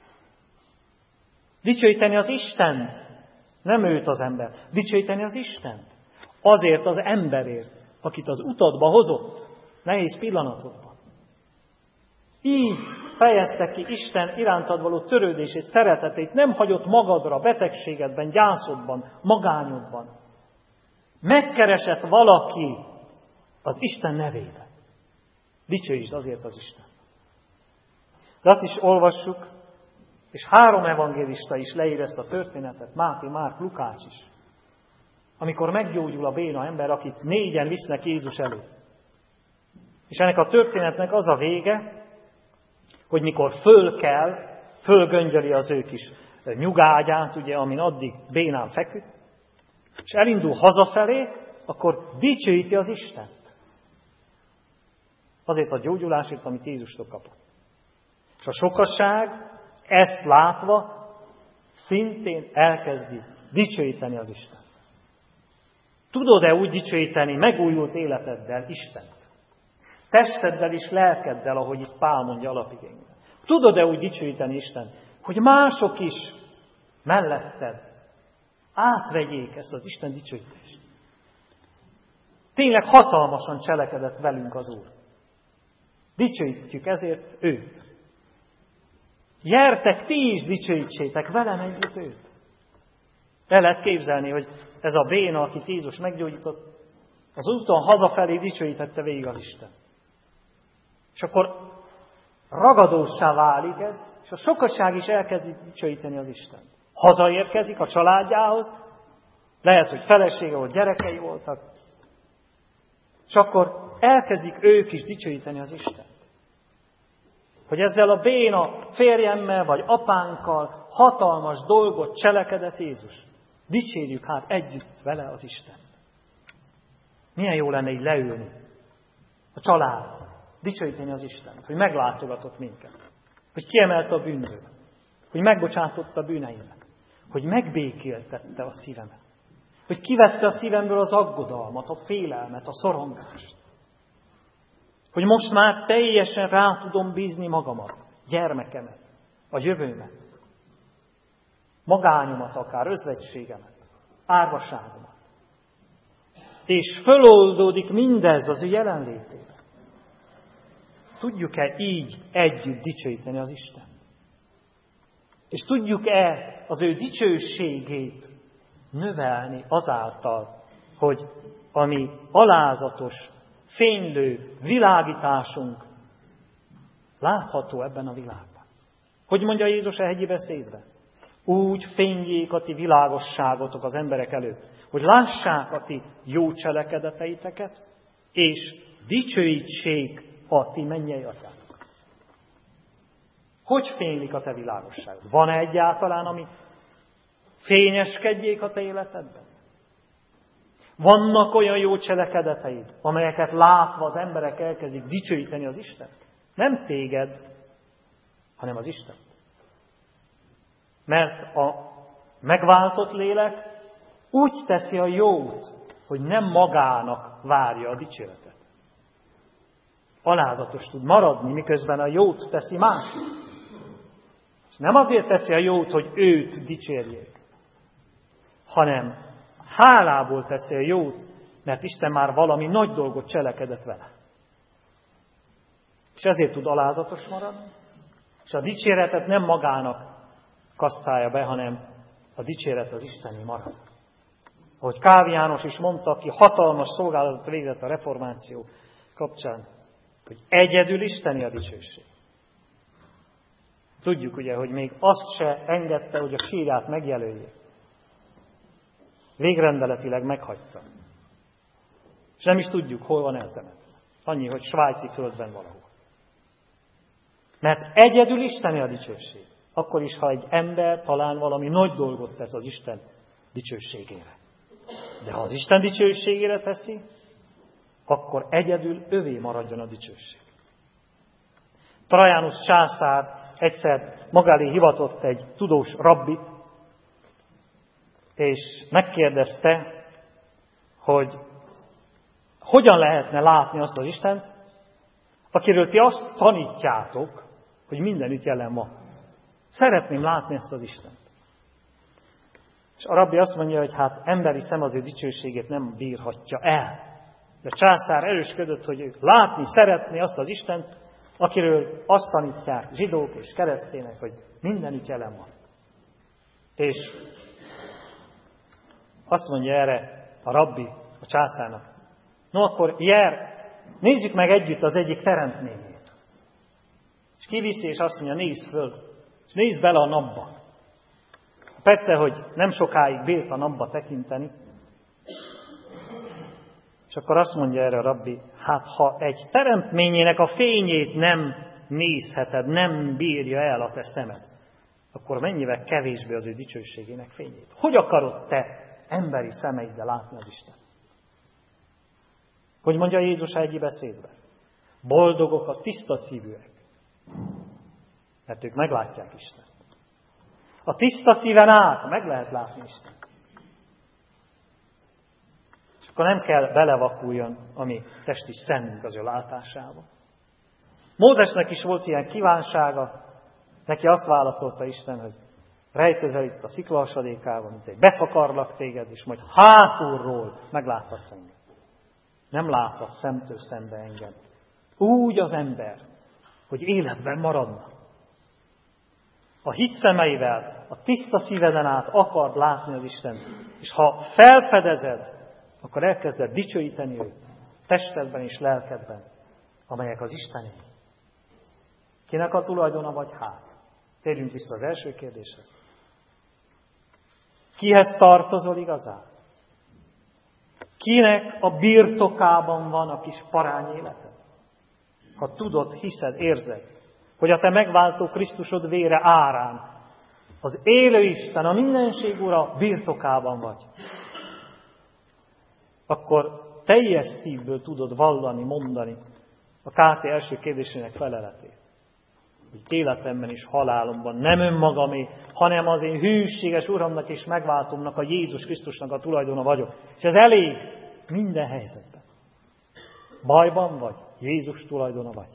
S1: Dicsőíteni az Istent, nem őt az ember. Dicsőíteni az Istent. Azért az emberért, akit az utadba hozott, nehéz pillanatokban. Így fejezte ki Isten irántad való törődés és szeretetét, nem hagyott magadra betegségedben, gyászodban, magányodban. Megkeresett valaki az Isten nevében. Dicsőítsd azért az Isten. De azt is olvassuk, és három evangélista is leír ezt a történetet, Máté, Márk, Lukács is. Amikor meggyógyul a béna ember, akit négyen visznek Jézus elé. És ennek a történetnek az a vége, hogy mikor föl kell, fölgöngyöli az ő kis nyugágyát, ugye, amin addig bénán feküdt, és elindul hazafelé, akkor dicsőíti az Istent. Azért a gyógyulásért, amit Jézustól kapott. És a sokaság ezt látva szintén elkezdi dicsőíteni az Istent. Tudod-e úgy dicsőíteni megújult életeddel Istent? Testeddel és lelkeddel, ahogy itt Pál mondja alapigényben. Tudod-e úgy dicsőíteni Istent, hogy mások is melletted átvegyék ezt az Isten dicsőítést? Tényleg hatalmasan cselekedett velünk az Úr. Dicsőítjük ezért őt. Gyertek, ti is dicsőítsétek velem együtt őt. El lehet képzelni, hogy ez a béna, akit Jézus meggyógyított, az úton hazafelé dicsőítette végig az Isten. És akkor ragadóssá válik ez, és a sokaság is elkezdi dicsőíteni az Istent. Hazaérkezik a családjához, lehet, hogy felesége volt, gyerekei voltak, és akkor elkezdik ők is dicsőíteni az Istent. Hogy ezzel a béna férjemmel vagy apánkkal hatalmas dolgot cselekedett Jézus. Dicsérjük hát együtt vele az Isten. Milyen jó lenne így leülni a család, dicsőíteni az Istent, hogy meglátogatott minket, hogy kiemelte a bűnből, hogy megbocsátotta a bűneimet, hogy megbékéltette a szívemet, hogy kivette a szívemből az aggodalmat, a félelmet, a szorongást, hogy most már teljesen rá tudom bízni magamat, gyermekemet, a jövőmet, magányomat akár, özvegységemet, árvaságomat. És föloldódik mindez az ő jelenlétében. Tudjuk-e így együtt dicsőíteni az Isten? És tudjuk-e az ő dicsőségét növelni azáltal, hogy a mi alázatos, fénylő világításunk látható ebben a világban. Hogy mondja Jézus a hegyi beszédben? Úgy fényjék a ti világosságotok az emberek előtt, hogy lássák a ti jó cselekedeteiteket, és dicsőítsék a ti mennyei atyátok. Hogy fénylik a te világosságod? Van-e egyáltalán, ami fényeskedjék a te életedben? Vannak olyan jó cselekedeteid, amelyeket látva az emberek elkezdik dicsőíteni az Istent? Nem téged, hanem az Istent. Mert a megváltott lélek úgy teszi a jót, hogy nem magának várja a dicséretet. Alázatos tud maradni, miközben a jót teszi másik. És nem azért teszi a jót, hogy őt dicsérjék, hanem hálából teszi a jót, mert Isten már valami nagy dolgot cselekedett vele. És ezért tud alázatos maradni, és a dicséretet nem magának kasszálja be, hanem a dicséret az isteni marad. Ahogy Kálvin János is mondta, aki hatalmas szolgálatot végzett a reformáció kapcsán, hogy egyedül isteni a dicsőség. Tudjuk ugye, hogy még azt se engedte, hogy a sírját megjelöljék. Végrendeletileg meghagyta. És nem is tudjuk, hol van eltemetve. Annyi, hogy svájci földben valahol. Mert egyedül isteni a dicsőség. Akkor is, ha egy ember talán valami nagy dolgot tesz az Isten dicsőségére. De ha az Isten dicsőségére teszi, akkor egyedül övé maradjon a dicsőség. Trajanus császár egyszer maga elé hivatott egy tudós rabbit, és megkérdezte, hogy hogyan lehetne látni azt az Istent, akiről ti azt tanítjátok, hogy mindenütt jelen van. Szeretném látni ezt az Istent. És a rabbi azt mondja, hogy hát emberi szem az ő dicsőségét nem bírhatja el. De a császár erősködött, hogy ő látni szeretné azt az Istent, akiről azt tanítják zsidók és keresztények, hogy mindenütt jelen van. És azt mondja erre a rabbi a császárnak, no akkor jár, nézzük meg együtt az egyik teremtményét. És kiviszi, és azt mondja, nézz föl, és nézz bele a napba. Persze, hogy nem sokáig bírt a napba tekinteni, és akkor azt mondja erre a rabbi, hát ha egy teremtményének a fényét nem nézheted, nem bírja el a te szemed, akkor mennyivel kevésbé az ő dicsőségének fényét. Hogy akarod te emberi szemeiddel látni az Isten? Hogy mondja Jézus egy beszédben? Boldogok a tiszta szívűek, mert ők meglátják Istent. A tiszta szíven át meg lehet látni Istent. És akkor nem kell belevakuljon a mi testi szemünk az ő látásába. Mózesnek is volt ilyen kívánsága, neki azt válaszolta Isten, hogy rejtőzel itt a sziklahasadékában, mint egy befakarlak téged, és majd hátulról megláthatsz engem. Nem láthat szemtől szembe engem. Úgy az ember, hogy életben maradna. A hit szemeivel, a tiszta szíveden át akard látni az Istent. És ha felfedezed, akkor elkezded dicsőíteni őt, testedben és lelkedben, amelyek az Istené. Kinek a tulajdona vagy hát? Térjünk vissza az első kérdéshez. Kihez tartozol igazán? Kinek a birtokában van a kis parány életed? Ha tudod, hiszed, érzed, hogy a te megváltó Krisztusod vére árán az élő Isten, a mindenség Ura birtokában vagy, akkor teljes szívből tudod vallani, mondani a ká té első kérdésének feleletét. Hogy életemben és halálomban nem önmagamé, hanem az én hűséges Uramnak és megváltomnak, a Jézus Krisztusnak a tulajdona vagyok. És ez elég minden helyzetben. Bajban vagy, Jézus tulajdona vagy.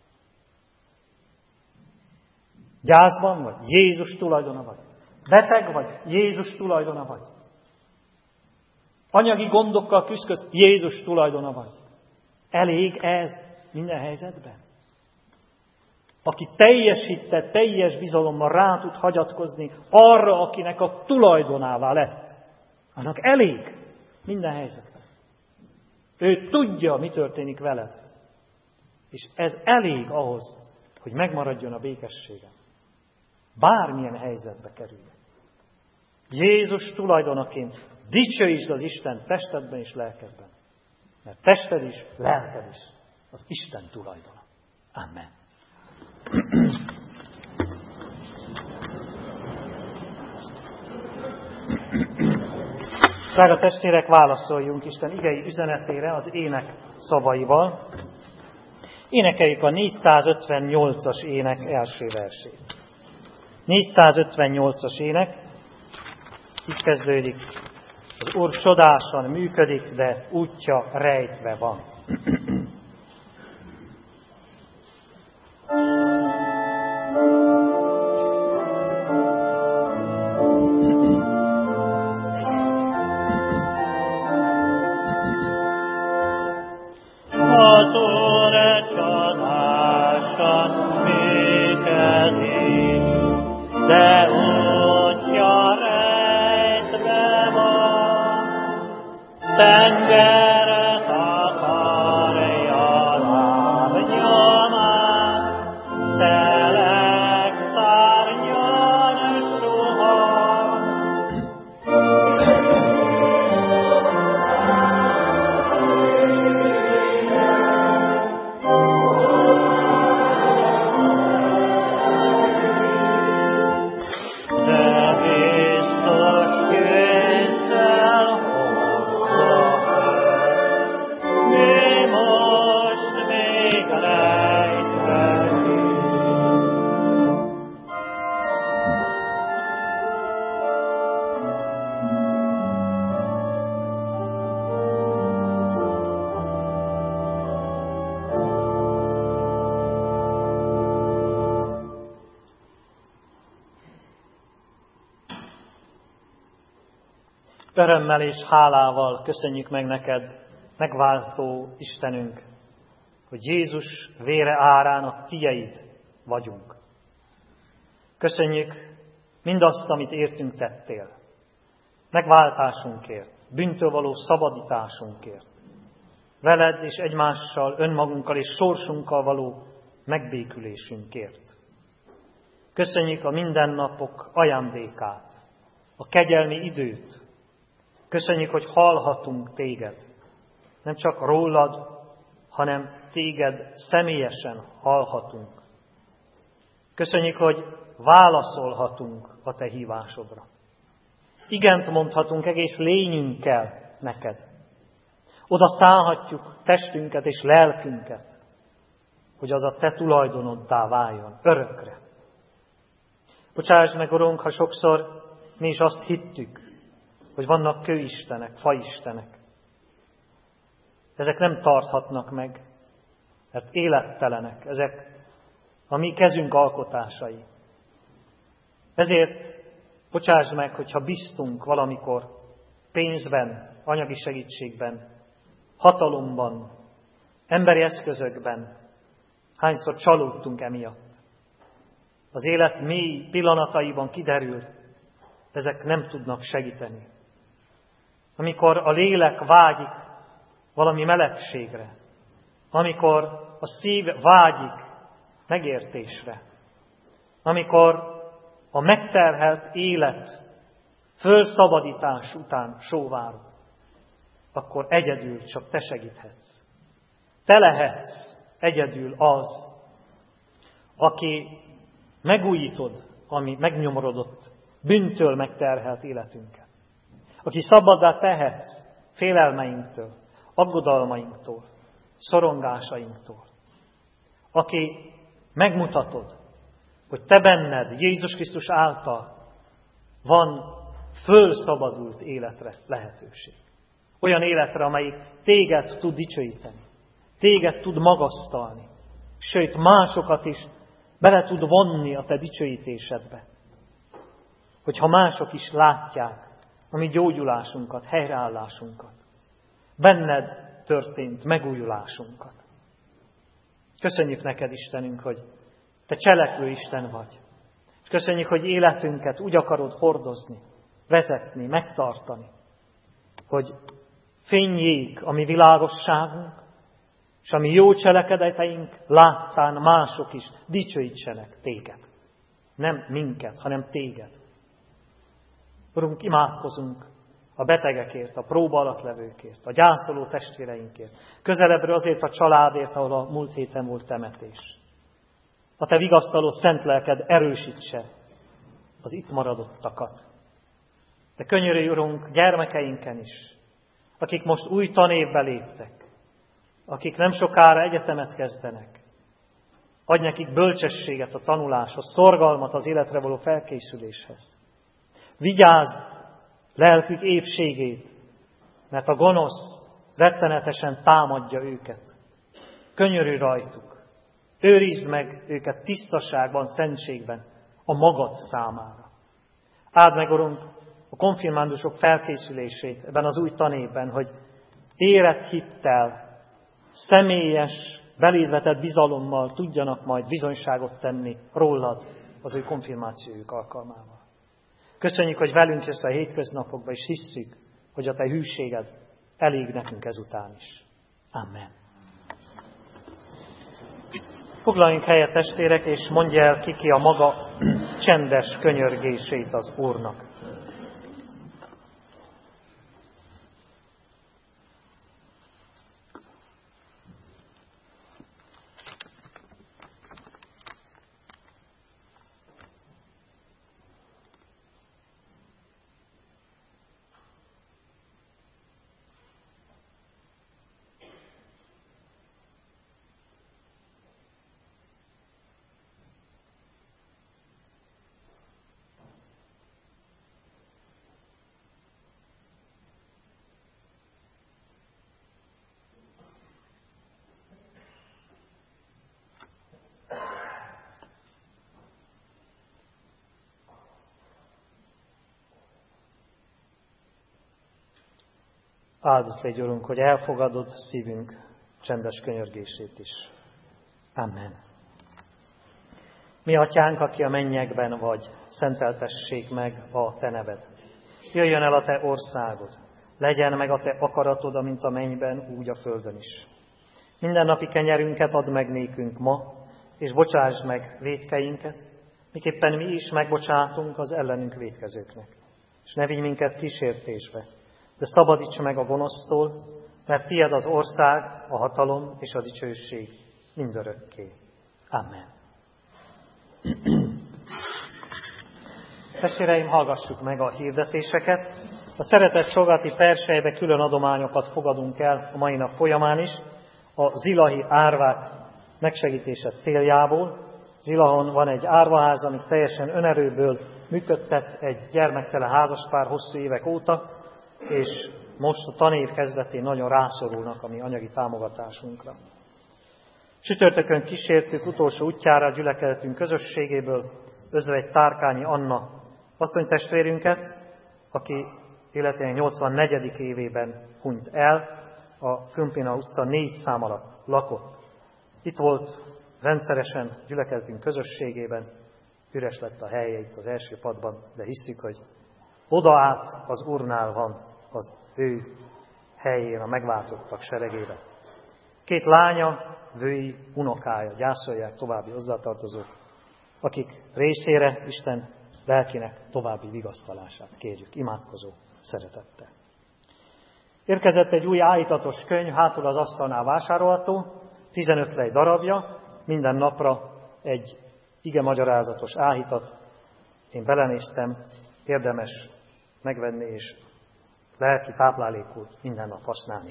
S1: Gyászban vagy, Jézus tulajdona vagy. Beteg vagy, Jézus tulajdona vagy. Anyagi gondokkal küzdködsz, Jézus tulajdona vagy. Elég ez minden helyzetben? Aki teljes hittel, teljes bizalommal rá tud hagyatkozni arra, akinek a tulajdonává lett, annak elég minden helyzetben. Ő tudja, mi történik veled. És ez elég ahhoz, hogy megmaradjon a békessége. Bármilyen helyzetbe kerülj. Jézus tulajdonaként dicsőítsd az Isten testedben és lelkedben. Mert tested is, lelked is az Isten tulajdona. Amen. Drága testvérek, válaszoljunk Isten igei üzenetére az ének szavaival. Énekeljük a négyszázötvennyolcas ének első versét. négyszázötvennyolcas ének, így kezdődik. Az Úr csodásan működik, de útja rejtve van. Örömmel és hálával köszönjük meg neked, megváltó Istenünk, hogy Jézus vére árán a tieid vagyunk. Köszönjük mindazt, amit értünk tettél. Megváltásunkért, bűntől való szabadításunkért. Veled és egymással, önmagunkkal és sorsunkkal való megbékülésünkért. Köszönjük a mindennapok ajándékát, a kegyelmi időt. Köszönjük, hogy hallhatunk téged. Nem csak rólad, hanem téged személyesen hallhatunk. Köszönjük, hogy válaszolhatunk a te hívásodra. Igent mondhatunk egész lényünkkel neked. Oda szállhatjuk testünket és lelkünket, hogy az a te tulajdonoddá váljon örökre. Bocsáss meg, Urunk, ha sokszor mi is azt hittük, hogy vannak kőistenek, faistenek. Ezek nem tarthatnak meg, mert élettelenek, ezek a mi kezünk alkotásai. Ezért bocsáss meg, hogyha bíztunk valamikor pénzben, anyagi segítségben, hatalomban, emberi eszközökben, hányszor csalódtunk emiatt. Az élet mély pillanataiban kiderül, ezek nem tudnak segíteni. Amikor a lélek vágyik valami melegségre, amikor a szív vágyik megértésre. Amikor a megterhelt élet fölszabadítás után sóvárog, akkor egyedül csak te segíthetsz. Te lehetsz egyedül az, aki megújítod, ami megnyomorodott, bűntől megterhelt életünket. Aki szabaddá tehetsz félelmeinktől, aggodalmainktól, szorongásainktól. Aki megmutatod, hogy te benned, Jézus Krisztus által van fölszabadult életre lehetőség. Olyan életre, amelyik téged tud dicsőíteni, téged tud magasztalni, sőt másokat is bele tud vonni a te dicsőítésedbe. Hogyha mások is látják a mi gyógyulásunkat, helyreállásunkat, benned történt megújulásunkat. Köszönjük neked, Istenünk, hogy te cselekvő Isten vagy. És köszönjük, hogy életünket úgy akarod hordozni, vezetni, megtartani, hogy fényjék a mi világosságunk, és a mi jó cselekedeteink láttán mások is dicsőítsenek téged. Nem minket, hanem téged. Urunk, imádkozunk a betegekért, a próba alatt levőkért, a gyászoló testvéreinkért, közelebbről azért a családért, ahol a múlt héten volt temetés. A te vigasztaló szent lelked erősítse az itt maradottakat. De könyörülj, Urunk, gyermekeinken is, akik most új tanévbe léptek, akik nem sokára egyetemet kezdenek. Adj nekik bölcsességet a tanuláshoz, szorgalmat az életre való felkészüléshez. Vigyázz lelkük épségét, mert a gonosz rettenetesen támadja őket. Könyörülj rajtuk. Őrizd meg őket tisztaságban, szentségben, a magad számára. Áld meg, Urunk, a konfirmándusok felkészülését ebben az új tanévben, hogy érett hittel, személyes, beléd vetett bizalommal tudjanak majd bizonyságot tenni rólad az ő konfirmációjuk alkalmával. Köszönjük, hogy velünk jössz a hétköznapokban, és hisszük, hogy a te hűséged elég nekünk ezután is. Amen. Foglaljunk helyet, testvérek, és mondja el ki a maga csendes könyörgését az Úrnak. Áldott légy, Urunk, hogy elfogadod szívünk csendes könyörgését is. Amen. Mi atyánk, aki a mennyekben vagy, szenteltessék meg a te neved. Jöjjön el a te országod, legyen meg a te akaratod, amint a mennyben, úgy a földön is. Mindennapi kenyerünket add meg nékünk ma, és bocsásd meg vétkeinket, miképpen mi is megbocsátunk az ellenünk vétkezőknek. És ne vigy minket kísértésbe, de szabadíts meg a gonosztól, mert tied az ország, a hatalom és a dicsőség mindörökké. Amen. Testvéreim, hallgassuk meg a hirdetéseket. A szeretett Sogati Perselybe külön adományokat fogadunk el a mai nap folyamán is, a zilahi árvák megsegítése céljából. Zilahon van egy árvaház, amit teljesen önerőből működtet egy gyermektelen házaspár hosszú évek óta, és most a tanév kezdetén nagyon rászorulnak a mi anyagi támogatásunkra. Csütörtökön kísértük utolsó útjára a gyülekezetünk közösségéből özvegy Tárkányi Anna asszonytestvérünket, aki életének nyolcvannegyedik évében hunyt el, a Kümpina utca négy szám alatt lakott. Itt volt rendszeresen gyülekezetünk közösségében, üres lett a helye itt az első padban, de hisszük, hogy oda át az Úrnál van az ő helyén, a megváltottak seregében. Két lánya, vői, unokája gyászolják további hozzátartozók, akik részére Isten lelkének további vigasztalását kérjük, imádkozó szeretettel. Érkezett egy új áhítatos könyv, hátul az asztalnál vásárolható, tizenöt lej darabja, minden napra egy ige magyarázatos áhítat. Én belenéztem, érdemes megvenni és lelki táplálékul minden nap használni.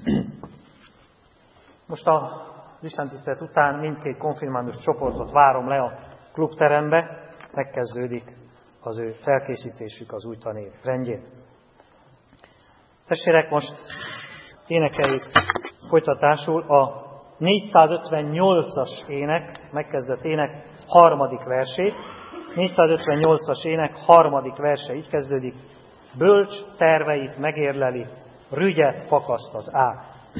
S1: Most a istentisztelet után mindkét konfirmandus csoportot várom le a klubterembe, megkezdődik az ő felkészítésük az új tanév rendjén. Testvérek, most énekeljük folytatásul a négyszázötvennyolcas ének, megkezdett ének harmadik versét. négyszázötvennyolcas ének harmadik verse így kezdődik: bölcs terveit megérleli, rügyet fakaszt az ág.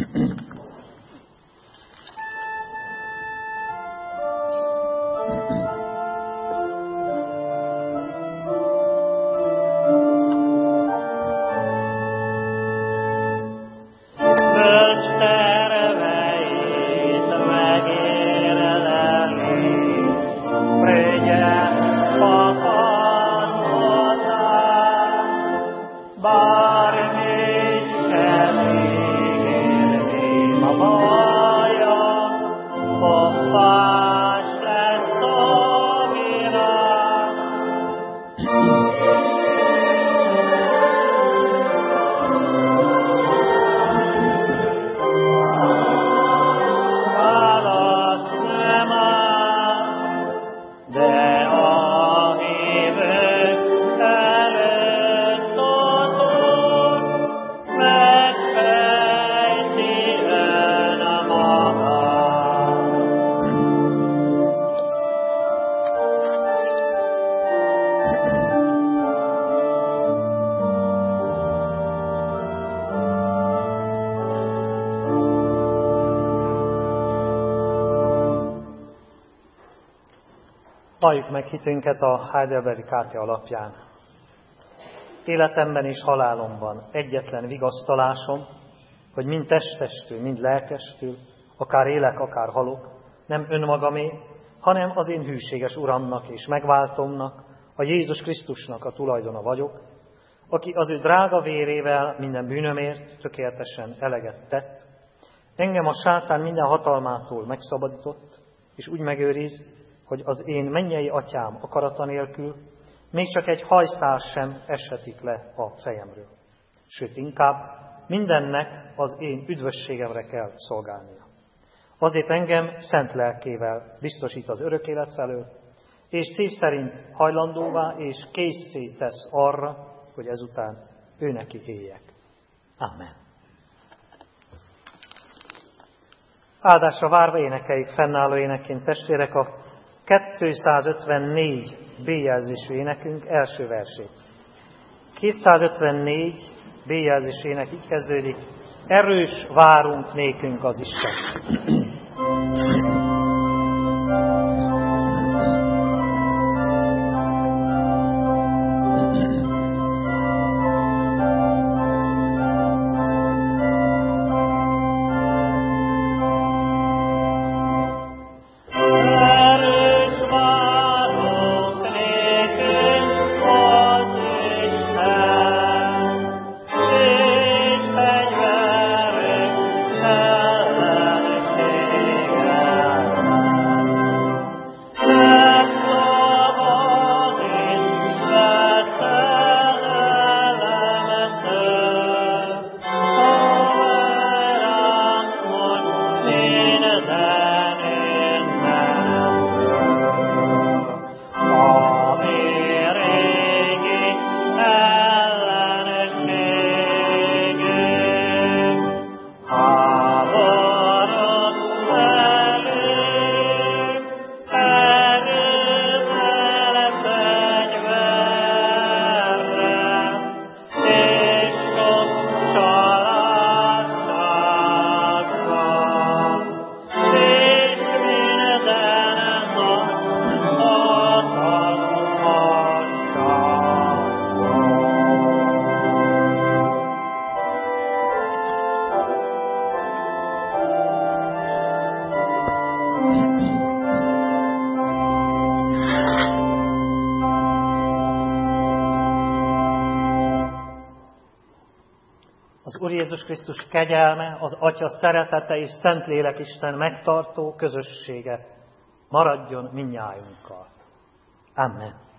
S1: Halljuk meg hitünket a Heidelbergi Káté alapján. Életemben és halálomban egyetlen vigasztalásom, hogy mind testestől, mind lelkestől, akár élek, akár halok, nem önmagamé, hanem az én hűséges Uramnak és megváltomnak, a Jézus Krisztusnak a tulajdona vagyok, aki az ő drága vérével minden bűnömért tökéletesen eleget tett, engem a sátán minden hatalmától megszabadított, és úgy megőriz, hogy az én mennyei atyám akarata nélkül még csak egy hajszál sem eshetik le a fejemről. Sőt, inkább mindennek az én üdvösségemre kell szolgálnia. Azért engem szent lelkével biztosít az örök élet felől, és szív szerint hajlandóvá és készé tesz arra, hogy ezután ő neki éljek. Amen. Áldásra várva énekeljük fennálló énekként, testvérek, a kétszázötvennégy B jelzésű énekünk első versét. kétszázötvennégy B jelzésű ének így kezdődik: erős várunk nékünk az Isten.
S2: Yeah.
S1: Az Úr Jézus Krisztus kegyelme, az Atya szeretete és Szentlélek Isten megtartó közössége maradjon mindnyájunkkal. Amen.